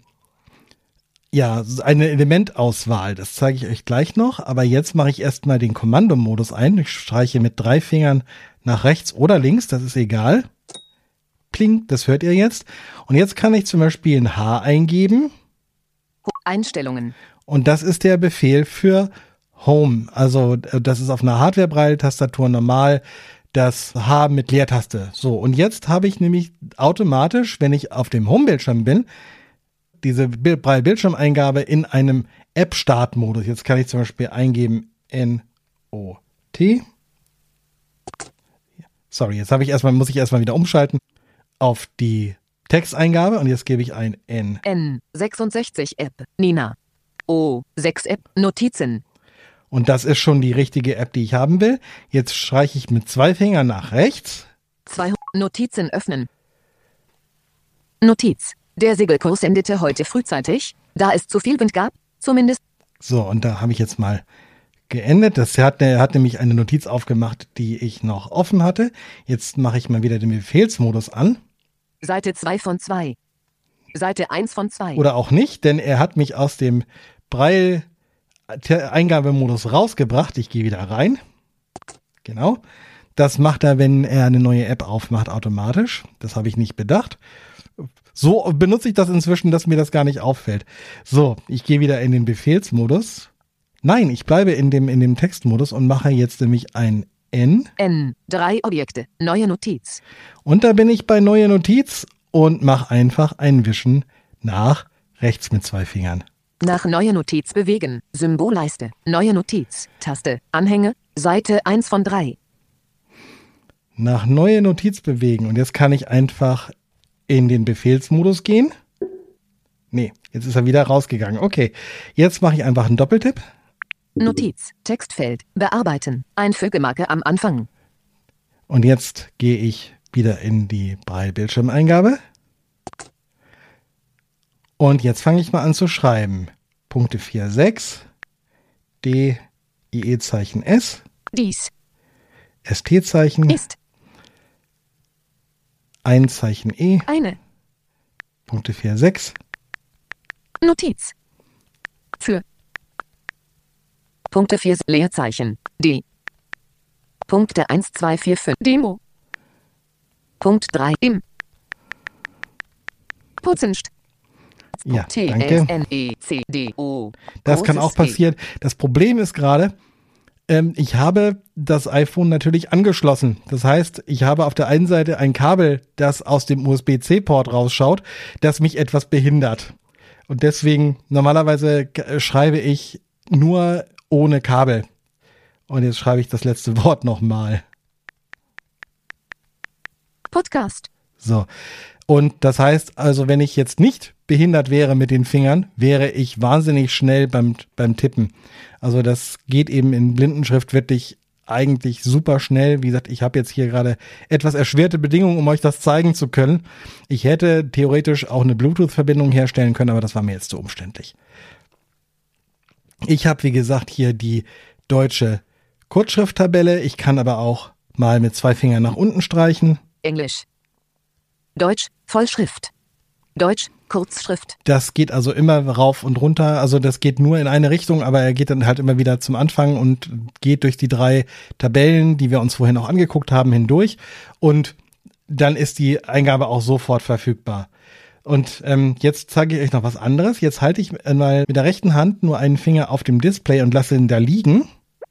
Speaker 5: Ja, eine Elementauswahl, das zeige ich euch gleich noch, aber jetzt mache ich erstmal den Kommandomodus ein. Ich streiche mit drei Fingern nach rechts oder links, das ist egal. Pling, das hört ihr jetzt. Und jetzt kann ich zum Beispiel ein H eingeben.
Speaker 3: Einstellungen.
Speaker 5: Und das ist der Befehl für Home. Also das ist auf einer Hardware-Braille-Tastatur normal das H mit Leertaste. So, und jetzt habe ich nämlich automatisch, wenn ich auf dem Home-Bildschirm bin, diese Braille-Bildschirmeingabe in einem App-Start-Modus. Jetzt kann ich zum Beispiel eingeben N O T. Sorry, jetzt habe ich erstmal, muss ich erstmal wieder umschalten auf die Texteingabe und jetzt gebe ich ein N.
Speaker 3: N sechsundsechzig App, Nina. O sechs App, Notizen.
Speaker 5: Und das ist schon die richtige App, die ich haben will. Jetzt streiche ich mit zwei Fingern nach rechts.
Speaker 3: Zwei Notizen öffnen. Notiz. Der Segelkurs endete heute frühzeitig, da es zu viel Wind gab, zumindest.
Speaker 5: So, und da habe ich jetzt mal geendet. Das hat, er hat nämlich eine Notiz aufgemacht, die ich noch offen hatte. Jetzt mache ich mal wieder den Befehlsmodus an.
Speaker 3: Seite zwei von zwei. Seite eins von zwei.
Speaker 5: Oder auch nicht, denn er hat mich aus dem Braille-Eingabemodus rausgebracht. Ich gehe wieder rein. Genau. Das macht er, wenn er eine neue App aufmacht, automatisch. Das habe ich nicht bedacht. So benutze ich das inzwischen, dass mir das gar nicht auffällt. So, ich gehe wieder in den Befehlsmodus. Nein, ich bleibe in dem, in dem Textmodus und mache jetzt nämlich ein N.
Speaker 3: N, drei Objekte, neue Notiz.
Speaker 5: Und da bin ich bei neue Notiz und mache einfach ein Wischen nach rechts mit zwei Fingern.
Speaker 3: Nach neue Notiz bewegen, Symbolleiste, neue Notiz, Taste, Anhänge, Seite eins von drei.
Speaker 5: Nach neue Notiz bewegen und jetzt kann ich einfach in den Befehlsmodus gehen. Nee, jetzt ist er wieder rausgegangen. Okay, jetzt mache ich einfach einen Doppeltipp.
Speaker 3: Notiz, Textfeld, bearbeiten, Einfügemarke am Anfang.
Speaker 5: Und jetzt gehe ich wieder in die Braille-Bildschirmeingabe. Und jetzt fange ich mal an zu schreiben. Punkte vier, sechs, D, I E-Zeichen S,
Speaker 3: Dies,
Speaker 5: S T-Zeichen,
Speaker 3: ist,
Speaker 5: ein Zeichen E,
Speaker 3: eine,
Speaker 5: Punkte vier, sechs,
Speaker 3: Notiz, für, Punkte vier, Leerzeichen, D, Punkte eins, zwei, vier, fünf, Demo, Punkt drei, im, Putzenst,
Speaker 5: ja,
Speaker 3: T,
Speaker 5: danke.
Speaker 3: S, N, E, C, D, O.
Speaker 5: Das kann auch passieren. Das Problem ist gerade, ähm, ich habe das iPhone natürlich angeschlossen. Das heißt, ich habe auf der einen Seite ein Kabel, das aus dem U S B C-Port rausschaut, das mich etwas behindert. Und deswegen, normalerweise äh, schreibe ich nur ohne Kabel. Und jetzt schreibe ich das letzte Wort nochmal.
Speaker 3: Podcast.
Speaker 5: So. Und das heißt also, wenn ich jetzt nicht behindert wäre mit den Fingern, wäre ich wahnsinnig schnell beim, beim Tippen. Also das geht eben in Blindenschrift wirklich eigentlich super schnell. Wie gesagt, ich habe jetzt hier gerade etwas erschwerte Bedingungen, um euch das zeigen zu können. Ich hätte theoretisch auch eine Bluetooth-Verbindung herstellen können, aber das war mir jetzt zu umständlich. Ich habe, wie gesagt, hier die deutsche Kurzschrifttabelle. Ich kann aber auch mal mit zwei Fingern nach unten streichen.
Speaker 3: Englisch. Deutsch, Vollschrift. Deutsch, Kurzschrift.
Speaker 5: Das geht also immer rauf und runter. Also das geht nur in eine Richtung, aber er geht dann halt immer wieder zum Anfang und geht durch die drei Tabellen, die wir uns vorhin auch angeguckt haben, hindurch. Und dann ist die Eingabe auch sofort verfügbar. Und ähm, jetzt zeige ich euch noch was anderes. Jetzt halte ich mal mit der rechten Hand nur einen Finger auf dem Display und lasse ihn da liegen.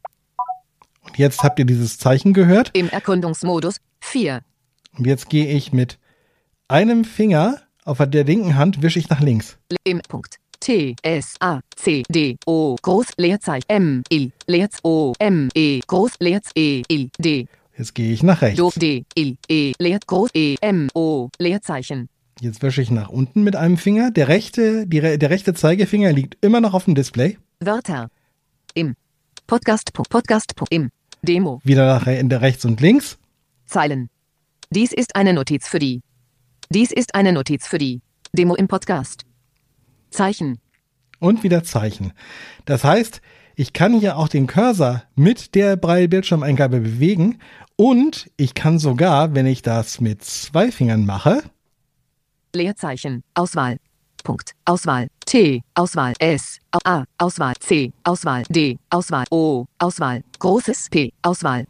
Speaker 5: Und jetzt habt ihr dieses Zeichen gehört.
Speaker 3: Im Erkundungsmodus vier.
Speaker 5: Und jetzt gehe ich mit einem Finger auf der linken Hand, wische ich nach links.
Speaker 3: Im Punkt. T, S, A, C, D, O, Groß, Leerzeichen, M, I, Leerz, O, M, E, Groß, Leerz, E, I, D.
Speaker 5: Jetzt gehe ich nach rechts.
Speaker 3: Do, D, I, E, Leerz, Groß, E, M, O, Leerzeichen.
Speaker 5: Jetzt wische ich nach unten mit einem Finger. Der rechte, die, der rechte Zeigefinger liegt immer noch auf dem Display.
Speaker 3: Wörter. Im. Podcast, Podcast, im. Demo.
Speaker 5: Wieder nach re- rechts und links.
Speaker 3: Zeilen. Dies ist eine Notiz für die. Dies ist eine Notiz für die Demo im Podcast. Zeichen.
Speaker 5: Und wieder Zeichen. Das heißt, ich kann hier auch den Cursor mit der Braille-Bildschirmeingabe bewegen und ich kann sogar, wenn ich das mit zwei Fingern mache,
Speaker 3: Leerzeichen, Auswahl, Punkt, Auswahl, T, Auswahl, S, A, Auswahl, C, Auswahl, D, Auswahl, O, Auswahl, großes P, Auswahl.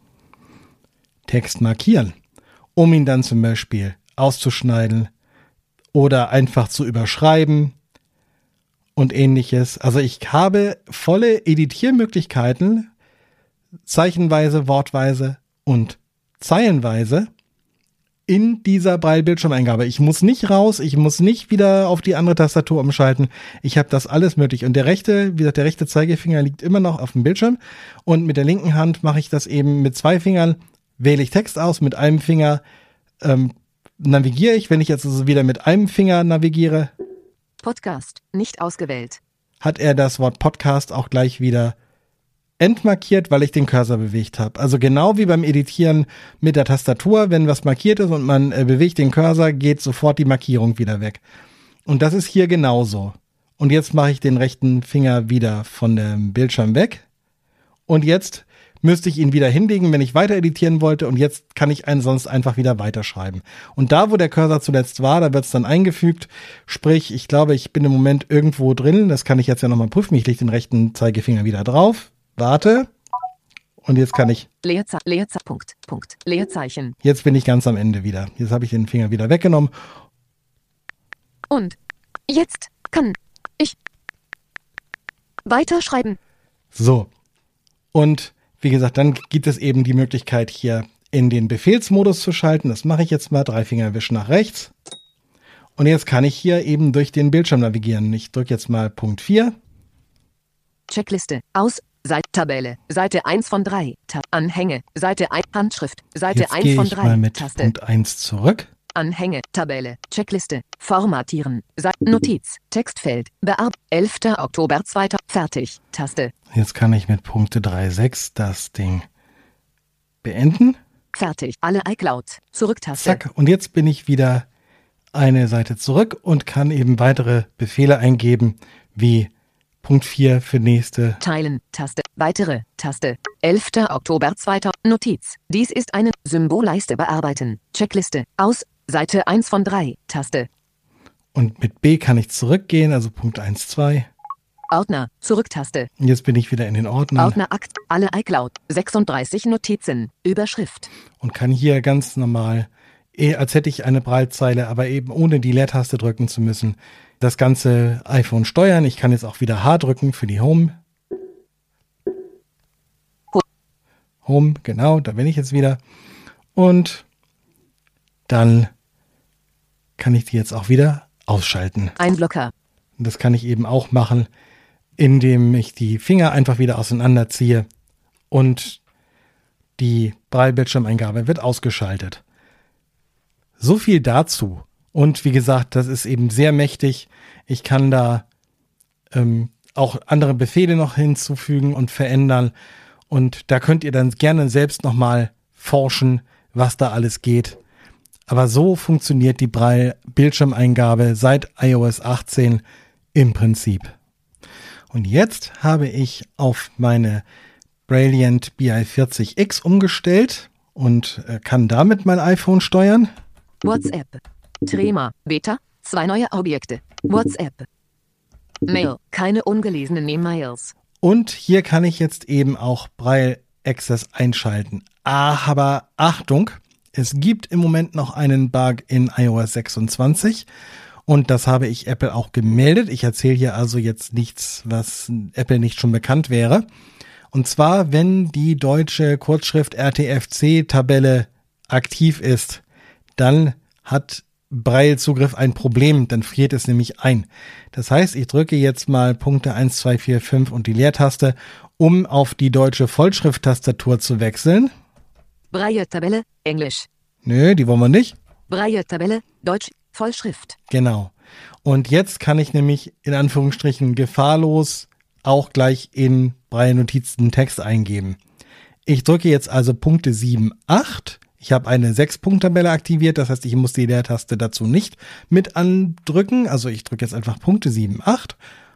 Speaker 5: Text markieren, um ihn dann zum Beispiel auszuschneiden oder einfach zu überschreiben und ähnliches. Also ich habe volle Editiermöglichkeiten, zeichenweise, wortweise und zeilenweise in dieser Braille-Bildschirmeingabe. Ich muss nicht raus, ich muss nicht wieder auf die andere Tastatur umschalten. Ich habe das alles möglich. Und der rechte, wie gesagt, der rechte Zeigefinger liegt immer noch auf dem Bildschirm. Und mit der linken Hand mache ich das eben mit zwei Fingern, wähle ich Text aus, mit einem Finger ähm, navigiere ich. Wenn ich jetzt also wieder mit einem Finger navigiere,
Speaker 3: Podcast, nicht ausgewählt.
Speaker 5: hat er das Wort Podcast auch gleich wieder entmarkiert, weil ich den Cursor bewegt habe. Also genau wie beim Editieren mit der Tastatur, wenn was markiert ist und man äh, bewegt den Cursor, geht sofort die Markierung wieder weg. Und das ist hier genauso. Und jetzt mache ich den rechten Finger wieder von dem Bildschirm weg. Und jetzt müsste ich ihn wieder hinlegen, wenn ich weiter editieren wollte. Und jetzt kann ich einen sonst einfach wieder weiterschreiben. Und da, wo der Cursor zuletzt war, da wird es dann eingefügt. Sprich, ich glaube, ich bin im Moment irgendwo drin. Das kann ich jetzt ja nochmal prüfen. Ich lege den rechten Zeigefinger wieder drauf. Warte. Und jetzt kann ich.
Speaker 3: Leerzeichen, Leerzeichen, Punkt, Punkt, Leerzeichen.
Speaker 5: Jetzt bin ich ganz am Ende wieder. Jetzt habe ich den Finger wieder weggenommen.
Speaker 3: Und jetzt kann ich weiterschreiben.
Speaker 5: So. Und wie gesagt, dann gibt es eben die Möglichkeit, hier in den Befehlsmodus zu schalten. Das mache ich jetzt mal. Drei Finger wischen nach rechts. Und jetzt kann ich hier eben durch den Bildschirm navigieren. Ich drücke jetzt mal Punkt vier.
Speaker 3: Checkliste. Aus. Seite Tabelle. Seite eins von drei. Tab Anhänge. Seite eins. Handschrift. Seite
Speaker 5: Jetzt
Speaker 3: eins
Speaker 5: gehe
Speaker 3: von
Speaker 5: ich
Speaker 3: drei.
Speaker 5: mal mit
Speaker 3: Taste.
Speaker 5: Punkt eins zurück.
Speaker 3: Anhänge. Tabelle. Checkliste. Formatieren. Seite Notiz. Textfeld. Bearbeiten. elfter Oktober zweiter. Fertig. Taste.
Speaker 5: Jetzt kann ich mit Punkte drei Punkt sechs das Ding beenden.
Speaker 3: Fertig. Alle iCloud. Zurücktaste.
Speaker 5: Zack. Und jetzt bin ich wieder eine Seite zurück und kann eben weitere Befehle eingeben, wie Punkt vier für nächste.
Speaker 3: Teilen. Taste. Weitere. Taste. elfter Oktober zweiter. Notiz. Dies ist eine Symbolleiste bearbeiten. Checkliste. Aus. Seite eins von drei. Taste.
Speaker 5: Und mit B kann ich zurückgehen, also Punkt eins Punkt zwei.
Speaker 3: Ordner. Zurücktaste.
Speaker 5: Und jetzt bin ich wieder in den Ordnern.
Speaker 3: Ordner Akt. Alle iCloud. sechsunddreißig Notizen. Überschrift.
Speaker 5: Und kann hier ganz normal, eh, als hätte ich eine Braillezeile, aber eben ohne die Leertaste drücken zu müssen, das ganze iPhone steuern. Ich kann jetzt auch wieder H drücken für die Home. Home, genau, da bin ich jetzt wieder. Und dann kann ich die jetzt auch wieder ausschalten.
Speaker 3: Ein Blocker.
Speaker 5: Und das kann ich eben auch machen, indem ich die Finger einfach wieder auseinanderziehe und die Braille-Bildschirmeingabe wird ausgeschaltet. So viel dazu. Und wie gesagt, das ist eben sehr mächtig. Ich kann da ähm, auch andere Befehle noch hinzufügen und verändern. Und da könnt ihr dann gerne selbst nochmal forschen, was da alles geht. Aber so funktioniert die Braille-Bildschirmeingabe seit i O S achtzehn im Prinzip. Und jetzt habe ich auf meine Brilliant B I vierzig X umgestellt und äh, kann damit mein iPhone steuern.
Speaker 3: WhatsApp. Trema. Beta. Zwei neue Objekte. WhatsApp. Mail. Keine ungelesenen E-Mails.
Speaker 5: Und hier kann ich jetzt eben auch Braille Access einschalten. Aber Achtung, es gibt im Moment noch einen Bug in i O S sechsundzwanzig. Und das habe ich Apple auch gemeldet. Ich erzähle hier also jetzt nichts, was Apple nicht schon bekannt wäre. Und zwar, wenn die deutsche Kurzschrift R T F C-Tabelle aktiv ist, dann hat Braille-Zugriff ein Problem, dann friert es nämlich ein. Das heißt, ich drücke jetzt mal Punkte eins, zwei, vier, fünf und die Leertaste, um auf die deutsche Vollschrift-Tastatur zu wechseln.
Speaker 3: Braille-Tabelle, Englisch.
Speaker 5: Nö, die wollen wir nicht.
Speaker 3: Braille-Tabelle, Deutsch, Vollschrift.
Speaker 5: Genau. Und jetzt kann ich nämlich in Anführungsstrichen gefahrlos auch gleich in Braille-Notizen Text eingeben. Ich drücke jetzt also Punkte sieben, acht. Ich habe eine sechs-Punkt-Tabelle aktiviert, das heißt, ich muss die Leertaste dazu nicht mit andrücken. Also ich drücke jetzt einfach Punkte sieben, acht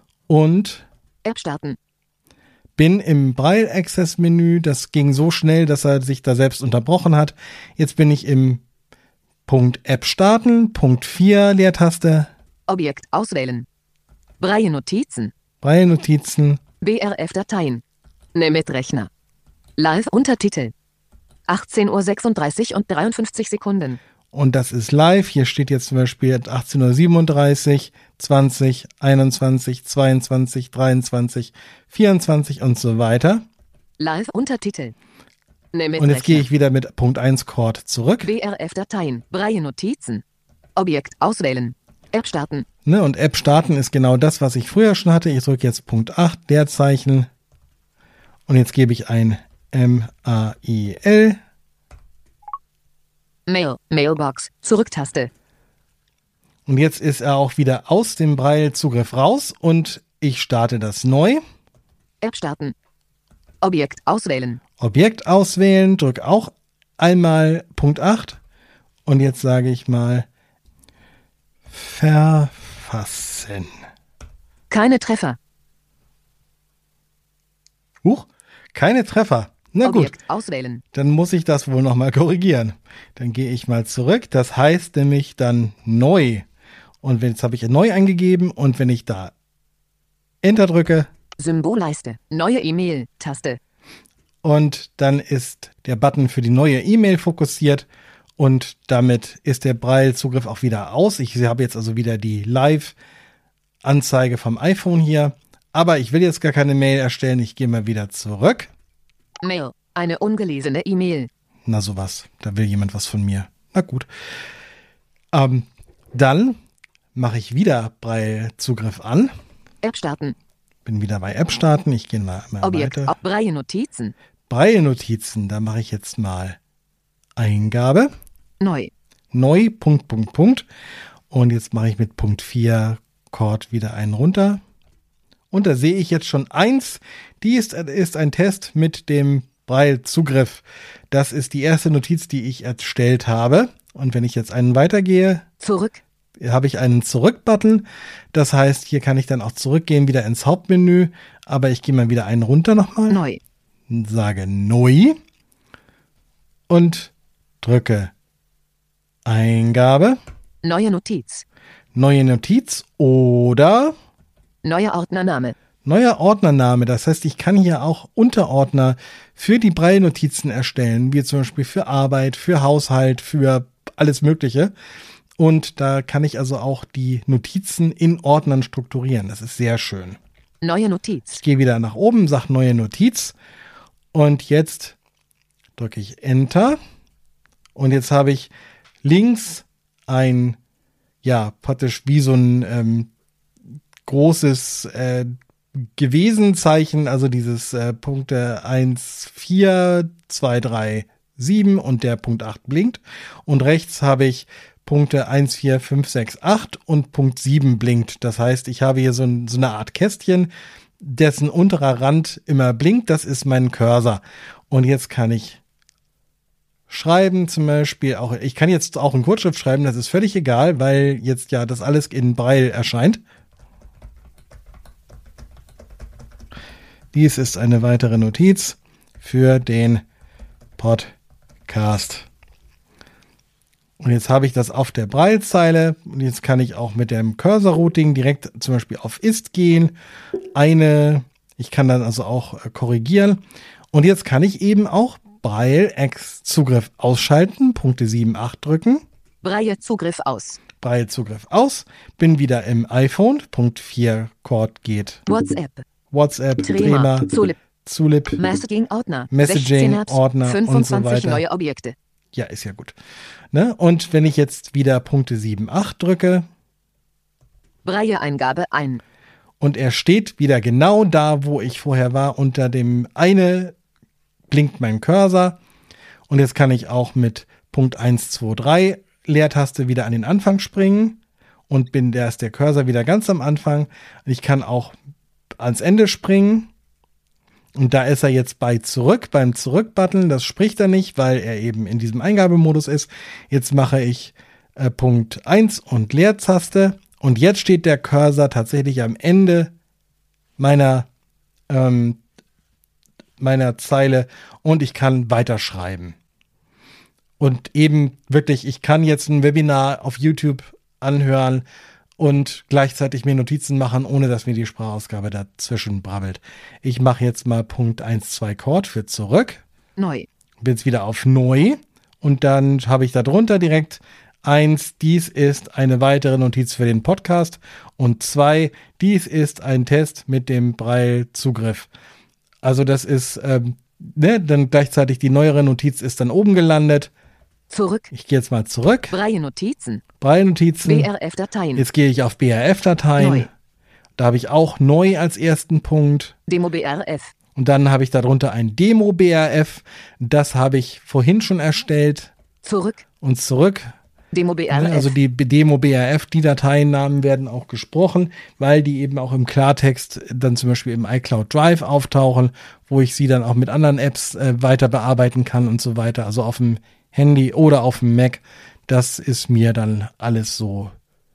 Speaker 5: und
Speaker 3: App starten.
Speaker 5: Bin im Braille Access Menü. Das ging so schnell, dass er sich da selbst unterbrochen hat. Jetzt bin ich im Punkt App starten, Punkt vier, Leertaste.
Speaker 3: Objekt auswählen. Braille Notizen.
Speaker 5: Braille Notizen.
Speaker 3: B R F-Dateien. Nemet-Rechner. Live-Untertitel. achtzehn Uhr sechsunddreißig und dreiundfünfzig Sekunden.
Speaker 5: Und das ist live. Hier steht jetzt zum Beispiel achtzehn Uhr siebenunddreißig, zwanzig, einundzwanzig, zweiundzwanzig, dreiundzwanzig, vierundzwanzig und so weiter.
Speaker 3: Live-Untertitel.
Speaker 5: Und jetzt gehe ich wieder mit Punkt eins Chord zurück.
Speaker 3: B R F-Dateien. Braille Notizen. Objekt auswählen. App starten.
Speaker 5: Ne, und App starten ist genau das, was ich früher schon hatte. Ich drücke jetzt Punkt acht, Leerzeichen. Und jetzt gebe ich ein M A I L.
Speaker 3: Mail, Mailbox, Zurücktaste.
Speaker 5: Und jetzt ist er auch wieder aus dem Braille-Zugriff raus und ich starte das neu.
Speaker 3: App starten. Objekt auswählen.
Speaker 5: Objekt auswählen, drücke auch einmal Punkt acht und jetzt sage ich mal verfassen.
Speaker 3: Keine Treffer.
Speaker 5: Huch, keine Treffer. Na gut,
Speaker 3: Objekt auswählen.
Speaker 5: dann muss ich das wohl nochmal korrigieren. Dann gehe ich mal zurück. Das heißt nämlich dann neu. Und jetzt habe ich neu eingegeben und wenn ich da Enter drücke.
Speaker 3: Symbolleiste. Neue E-Mail-Taste.
Speaker 5: Und dann ist der Button für die neue E-Mail fokussiert. Und damit ist der Braille-Zugriff auch wieder aus. Ich habe jetzt also wieder die Live-Anzeige vom iPhone hier. Aber ich will jetzt gar keine Mail erstellen. Ich gehe mal wieder zurück.
Speaker 3: Mail. Eine ungelesene E-Mail.
Speaker 5: Na sowas, da will jemand was von mir. Na gut. Ähm, dann mache ich wieder Braille-Zugriff an.
Speaker 3: App starten.
Speaker 5: Bin wieder bei App starten. Ich gehe mal, mal
Speaker 3: Objekt.
Speaker 5: weiter.
Speaker 3: Braille Notizen.
Speaker 5: Braille-Notizen, da mache ich jetzt mal Eingabe.
Speaker 3: Neu.
Speaker 5: Neu, Punkt, Punkt, Punkt. Und jetzt mache ich mit Punkt vier Chord wieder einen runter. Und da sehe ich jetzt schon eins. Die ist, ist ein Test mit dem Braille-Zugriff. Das ist die erste Notiz, die ich erstellt habe. Und wenn ich jetzt einen weitergehe,
Speaker 3: Zurück.
Speaker 5: habe ich einen Zurück-Button. Das heißt, hier kann ich dann auch zurückgehen, wieder ins Hauptmenü. Aber ich gehe mal wieder einen runter nochmal.
Speaker 3: Neu.
Speaker 5: Sage neu. Und drücke Eingabe.
Speaker 3: Neue Notiz.
Speaker 5: Neue Notiz oder
Speaker 3: Neuer Ordnername.
Speaker 5: neuer Ordnername. Das heißt, ich kann hier auch Unterordner für die Braille-Notizen erstellen, wie zum Beispiel für Arbeit, für Haushalt, für alles Mögliche. Und da kann ich also auch die Notizen in Ordnern strukturieren. Das ist sehr schön.
Speaker 3: Neue Notiz.
Speaker 5: Ich gehe wieder nach oben, sage neue Notiz. Und jetzt drücke ich Enter. Und jetzt habe ich links ein, ja, praktisch wie so ein ähm, großes äh, Gewesenzeichen, also dieses äh, Punkte eins, vier, zwei, drei, sieben und der Punkt acht blinkt. Und rechts habe ich Punkte eins, vier, fünf, sechs, acht und Punkt sieben blinkt. Das heißt, ich habe hier so, ein, so eine Art Kästchen, dessen unterer Rand immer blinkt. Das ist mein Cursor. Und jetzt kann ich schreiben zum Beispiel, auch ich kann jetzt auch in Kurzschrift schreiben, das ist völlig egal, weil jetzt ja das alles in Braille erscheint. Dies ist eine weitere Notiz für den Podcast. Und jetzt habe ich das auf der Braillezeile und jetzt kann ich auch mit dem Cursor-Routing direkt zum Beispiel auf Ist gehen. Eine, ich kann dann also auch äh, korrigieren. Und jetzt kann ich eben auch Braille-Zugriff ausschalten, Punkte sieben, acht drücken.
Speaker 3: Braille-Zugriff aus.
Speaker 5: Braille-Zugriff aus. Bin wieder im iPhone, Punkt vier Chord geht.
Speaker 3: WhatsApp.
Speaker 5: WhatsApp,
Speaker 3: Trema,
Speaker 5: Trema,
Speaker 3: Zulip,
Speaker 5: Zulip,
Speaker 3: Messaging-Ordner,
Speaker 5: Messaging-Ordner und so
Speaker 3: fünfundzwanzig
Speaker 5: weiter.
Speaker 3: neue Objekte.
Speaker 5: Ja, ist ja gut. Ne? Und wenn ich jetzt wieder Punkte sieben, acht drücke
Speaker 3: Braille-Eingabe ein.
Speaker 5: und er steht wieder genau da, wo ich vorher war, unter dem eine blinkt mein Cursor und jetzt kann ich auch mit Punkt eins, zwei, drei Leertaste wieder an den Anfang springen und bin, da ist der Cursor wieder ganz am Anfang. Ich kann auch ans Ende springen. Und da ist er jetzt bei Zurück, beim Zurück-Button. Das spricht er nicht, weil er eben in diesem Eingabemodus ist. Jetzt mache ich äh, Punkt eins und Leertaste. Und jetzt steht der Cursor tatsächlich am Ende meiner, ähm, meiner Zeile und ich kann weiterschreiben. Und eben wirklich, ich kann jetzt ein Webinar auf YouTube anhören und gleichzeitig mir Notizen machen, ohne dass mir die Sprachausgabe dazwischen brabbelt. Ich mache jetzt mal Punkt eins, zwei Chord für Zurück.
Speaker 3: Neu.
Speaker 5: Bin jetzt wieder auf Neu und dann habe ich da drunter direkt eins, dies ist eine weitere Notiz für den Podcast und zwei, dies ist ein Test mit dem Braille-Zugriff. Also das ist, ähm, ne, dann gleichzeitig die neuere Notiz ist dann oben gelandet.
Speaker 3: Zurück.
Speaker 5: Ich gehe jetzt mal zurück.
Speaker 3: Braille-Notizen.
Speaker 5: Braille-Notizen.
Speaker 3: B R F-Dateien.
Speaker 5: Jetzt gehe ich auf B R F-Dateien.
Speaker 3: Neu.
Speaker 5: Da habe ich auch neu als ersten Punkt.
Speaker 3: Demo B R F.
Speaker 5: Und dann habe ich darunter ein Demo B R F. Das habe ich vorhin schon erstellt.
Speaker 3: Zurück.
Speaker 5: Und zurück.
Speaker 3: Demo B R F.
Speaker 5: Also die Demo B R F, die Dateinamen werden auch gesprochen, weil die eben auch im Klartext dann zum Beispiel im iCloud Drive auftauchen, wo ich sie dann auch mit anderen Apps äh, weiter bearbeiten kann und so weiter. Also auf dem Handy oder auf dem Mac. Das ist mir dann alles so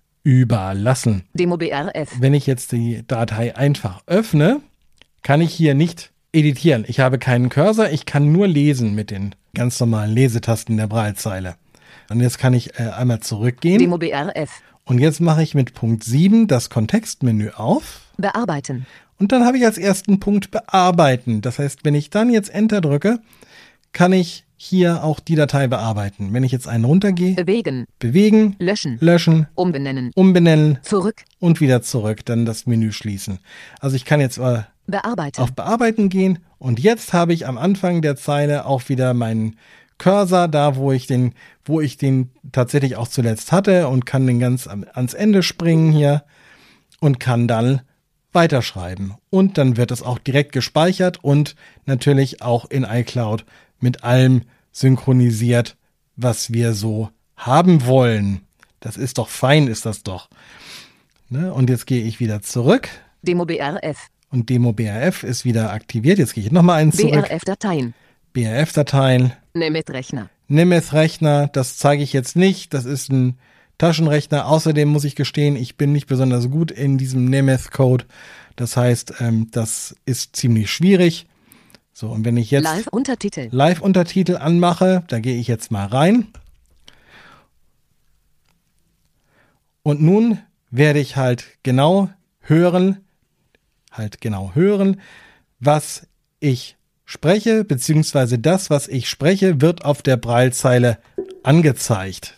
Speaker 5: überlassen.
Speaker 3: Demo B R F.
Speaker 5: Wenn ich jetzt die Datei einfach öffne, kann ich hier nicht editieren. Ich habe keinen Cursor, ich kann nur lesen mit den ganz normalen Lesetasten der Braillezeile. Und jetzt kann ich äh, einmal zurückgehen.
Speaker 3: Demo B R F.
Speaker 5: Und jetzt mache ich mit Punkt sieben das Kontextmenü auf.
Speaker 3: Bearbeiten.
Speaker 5: Und dann habe ich als ersten Punkt Bearbeiten. Das heißt, wenn ich dann jetzt Enter drücke, kann ich hier auch die Datei bearbeiten. Wenn ich jetzt einen runtergehe,
Speaker 3: Bewegen.
Speaker 5: bewegen,
Speaker 3: Löschen.
Speaker 5: löschen,
Speaker 3: Umbenennen.
Speaker 5: umbenennen
Speaker 3: Zurück.
Speaker 5: und wieder zurück, dann das Menü schließen. Also ich kann jetzt äh,
Speaker 3: Bearbeiten.
Speaker 5: auf Bearbeiten gehen und jetzt habe ich am Anfang der Zeile auch wieder meinen Cursor da, wo ich den, wo ich den tatsächlich auch zuletzt hatte und kann den ganz am, ans Ende springen hier und kann dann weiterschreiben. Und dann wird es auch direkt gespeichert und natürlich auch in iCloud mit allem synchronisiert, was wir so haben wollen. Das ist doch fein, ist das doch. Ne? Und jetzt gehe ich wieder zurück.
Speaker 3: Demo B R F.
Speaker 5: Und Demo B R F ist wieder aktiviert. Jetzt gehe ich nochmal eins zurück.
Speaker 3: B R F-Dateien.
Speaker 5: B R F-Dateien.
Speaker 3: Nemeth-Rechner.
Speaker 5: Nemeth-Rechner, das zeige ich jetzt nicht. Das ist ein Taschenrechner. Außerdem muss ich gestehen, ich bin nicht besonders gut in diesem Nemeth-Code. Das heißt, ähm, das ist ziemlich schwierig. So, und wenn ich jetzt
Speaker 3: Live-Untertitel.
Speaker 5: Live-Untertitel anmache, da gehe ich jetzt mal rein. Und nun werde ich halt genau hören, halt genau hören, was ich spreche, beziehungsweise das, was ich spreche, wird auf der Braillezeile angezeigt.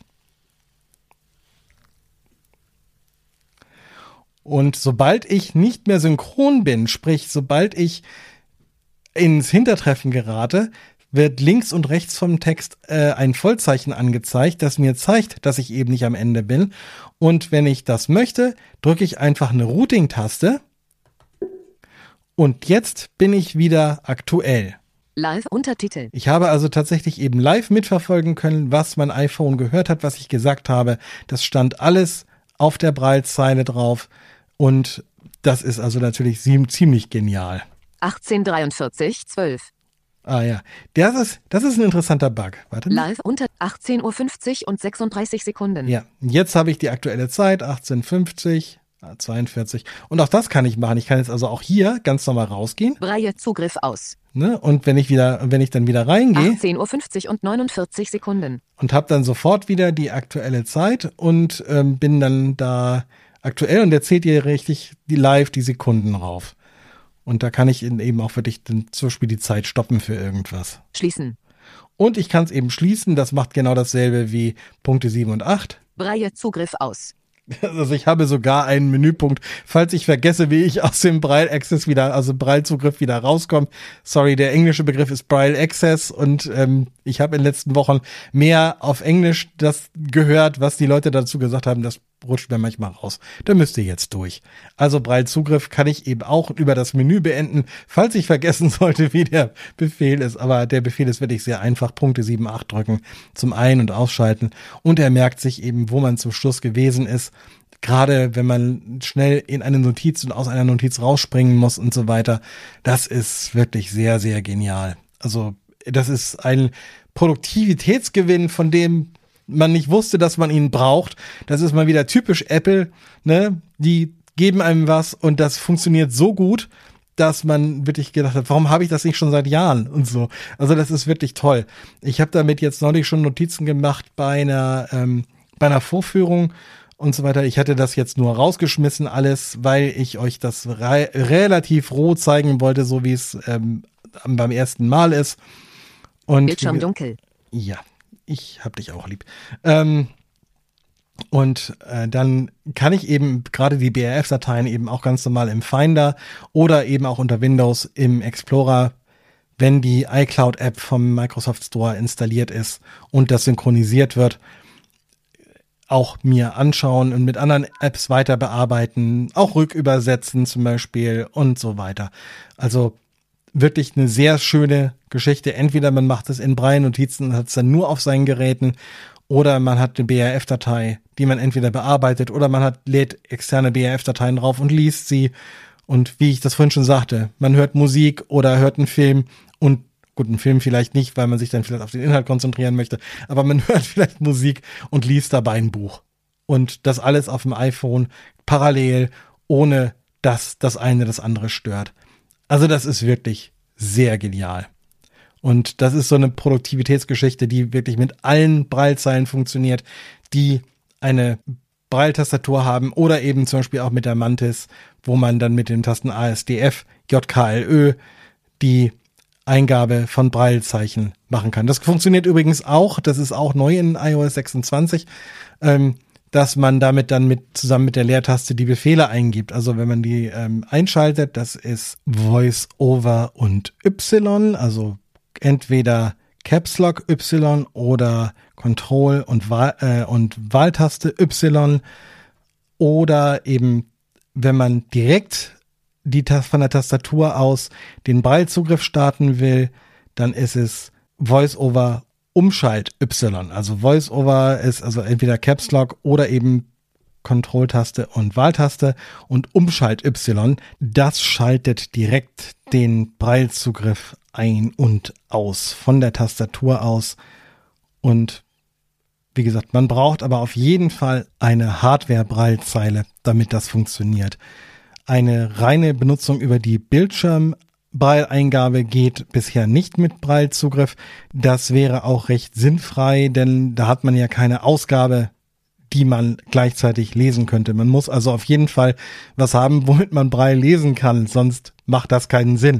Speaker 5: Und sobald ich nicht mehr synchron bin, sprich, sobald ich ins Hintertreffen gerate, wird links und rechts vom Text äh, ein Vollzeichen angezeigt, das mir zeigt, dass ich eben nicht am Ende bin. Und wenn ich das möchte, drücke ich einfach eine Routing-Taste. Und jetzt bin ich wieder aktuell.
Speaker 3: Live-Untertitel.
Speaker 5: Ich habe also tatsächlich eben live mitverfolgen können, was mein iPhone gehört hat, was ich gesagt habe. Das stand alles auf der Braillezeile drauf. Und das ist also natürlich ziemlich genial.
Speaker 3: achtzehn dreiundvierzig zwölf.
Speaker 5: Ah ja, das ist, das ist ein interessanter Bug. Warte mal.
Speaker 3: Live unter achtzehn Uhr fünfzig und sechsunddreißig Sekunden.
Speaker 5: Ja, jetzt habe ich die aktuelle Zeit, achtzehn Uhr fünfzig, zweiundvierzig. Und auch das kann ich machen. Ich kann jetzt also auch hier ganz normal rausgehen.
Speaker 3: Braille-Zugriff aus.
Speaker 5: Ne? Und wenn ich wieder, wenn ich dann wieder reingehe.
Speaker 3: achtzehn Uhr fünfzig und neunundvierzig Sekunden.
Speaker 5: Und habe dann sofort wieder die aktuelle Zeit und ähm, bin dann da aktuell und der zählt dir richtig die live die Sekunden rauf. Und da kann ich eben auch wirklich dann zum Beispiel die Zeit stoppen für irgendwas.
Speaker 3: Schließen.
Speaker 5: Und ich kann es eben schließen. Das macht genau dasselbe wie Punkte sieben und acht.
Speaker 3: Braille-Zugriff aus.
Speaker 5: Also ich habe sogar einen Menüpunkt, falls ich vergesse, wie ich aus dem Braille Access wieder, also Braille-Zugriff wieder rauskomme. Sorry, der englische Begriff ist Braille Access und ähm, ich habe in den letzten Wochen mehr auf Englisch das gehört, was die Leute dazu gesagt haben, das rutscht mir manchmal raus. Da müsst ihr jetzt durch. Also Braille-Zugriff kann ich eben auch über das Menü beenden, falls ich vergessen sollte, wie der Befehl ist. Aber der Befehl ist wirklich sehr einfach. Punkte sieben, acht drücken zum Ein- und Ausschalten. Und er merkt sich eben, wo man zum Schluss gewesen ist. Gerade wenn man schnell in eine Notiz und aus einer Notiz rausspringen muss und so weiter. Das ist wirklich sehr, sehr genial. Also das ist ein Produktivitätsgewinn, von dem man nicht wusste, dass man ihn braucht. Das ist mal wieder typisch Apple, ne? Die geben einem was und das funktioniert so gut, dass man wirklich gedacht hat, warum habe ich das nicht schon seit Jahren und so. Also das ist wirklich toll. Ich habe damit jetzt neulich schon Notizen gemacht bei einer ähm, bei einer Vorführung und so weiter. Ich hatte das jetzt nur rausgeschmissen alles, weil ich euch das re- relativ roh zeigen wollte, so wie es ähm, beim ersten Mal ist. Und
Speaker 3: Bildschirm dunkel.
Speaker 5: Ja. Ich hab dich auch lieb. Ähm, und äh, dann kann ich eben gerade die B R F-Dateien eben auch ganz normal im Finder oder eben auch unter Windows im Explorer, wenn die iCloud-App vom Microsoft Store installiert ist und das synchronisiert wird, auch mir anschauen und mit anderen Apps weiter bearbeiten, auch rückübersetzen zum Beispiel und so weiter. Also wirklich eine sehr schöne Geschichte. Entweder man macht es in Braille-Notizen und hat es dann nur auf seinen Geräten oder man hat eine B R F-Datei, die man entweder bearbeitet oder man hat, lädt externe B R F-Dateien drauf und liest sie. Und wie ich das vorhin schon sagte, man hört Musik oder hört einen Film und gut, einen Film vielleicht nicht, weil man sich dann vielleicht auf den Inhalt konzentrieren möchte, aber man hört vielleicht Musik und liest dabei ein Buch. Und das alles auf dem iPhone parallel, ohne dass das eine das andere stört. Also das ist wirklich sehr genial. Und das ist so eine Produktivitätsgeschichte, die wirklich mit allen Braillezeilen funktioniert, die eine Braille-Tastatur haben oder eben zum Beispiel auch mit der Mantis, wo man dann mit den Tasten A S D F, J K L Ö die Eingabe von Braillezeichen machen kann. Das funktioniert übrigens auch, das ist auch neu in i O S sechsundzwanzig, ähm, dass man damit dann mit zusammen mit der Leertaste die Befehle eingibt. Also wenn man die ähm, einschaltet, das ist Voice Over und Y, also entweder Caps Lock Y oder Control und, Wahl, äh, und Wahltaste Y oder eben, wenn man direkt die von der Tastatur aus den Braillezugriff starten will, dann ist es Voice Over Umschalt Y. Also Voice Over ist also entweder Caps Lock oder eben Control-Taste und Wahltaste und Umschalt Y. Das schaltet direkt den Braillezugriff ein und aus von der Tastatur aus. Und wie gesagt, man braucht aber auf jeden Fall eine Hardware-Braillezeile, damit das funktioniert. Eine reine Benutzung über die Bildschirm Braille-Eingabe geht bisher nicht mit Braille-Zugriff. Das wäre auch recht sinnfrei, denn da hat man ja keine Ausgabe, die man gleichzeitig lesen könnte. Man muss also auf jeden Fall was haben, womit man Braille lesen kann, sonst macht das keinen Sinn.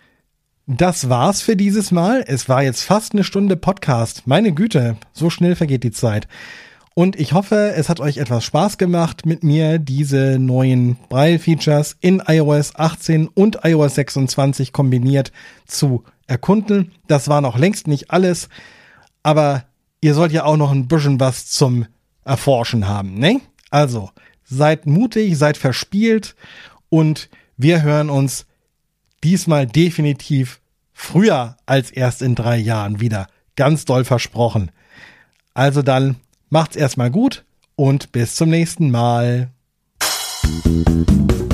Speaker 5: Das war's für dieses Mal. Es war jetzt fast eine Stunde Podcast. Meine Güte, so schnell vergeht die Zeit. Und ich hoffe, es hat euch etwas Spaß gemacht, mit mir diese neuen Braille-Features in i O S achtzehn und i O S sechsundzwanzig kombiniert zu erkunden. Das war noch längst nicht alles, aber ihr sollt ja auch noch ein bisschen was zum Erforschen haben, ne? Also, seid mutig, seid verspielt und wir hören uns diesmal definitiv früher als erst in drei Jahren wieder. Ganz doll versprochen. Also dann, macht's erstmal gut und bis zum nächsten Mal.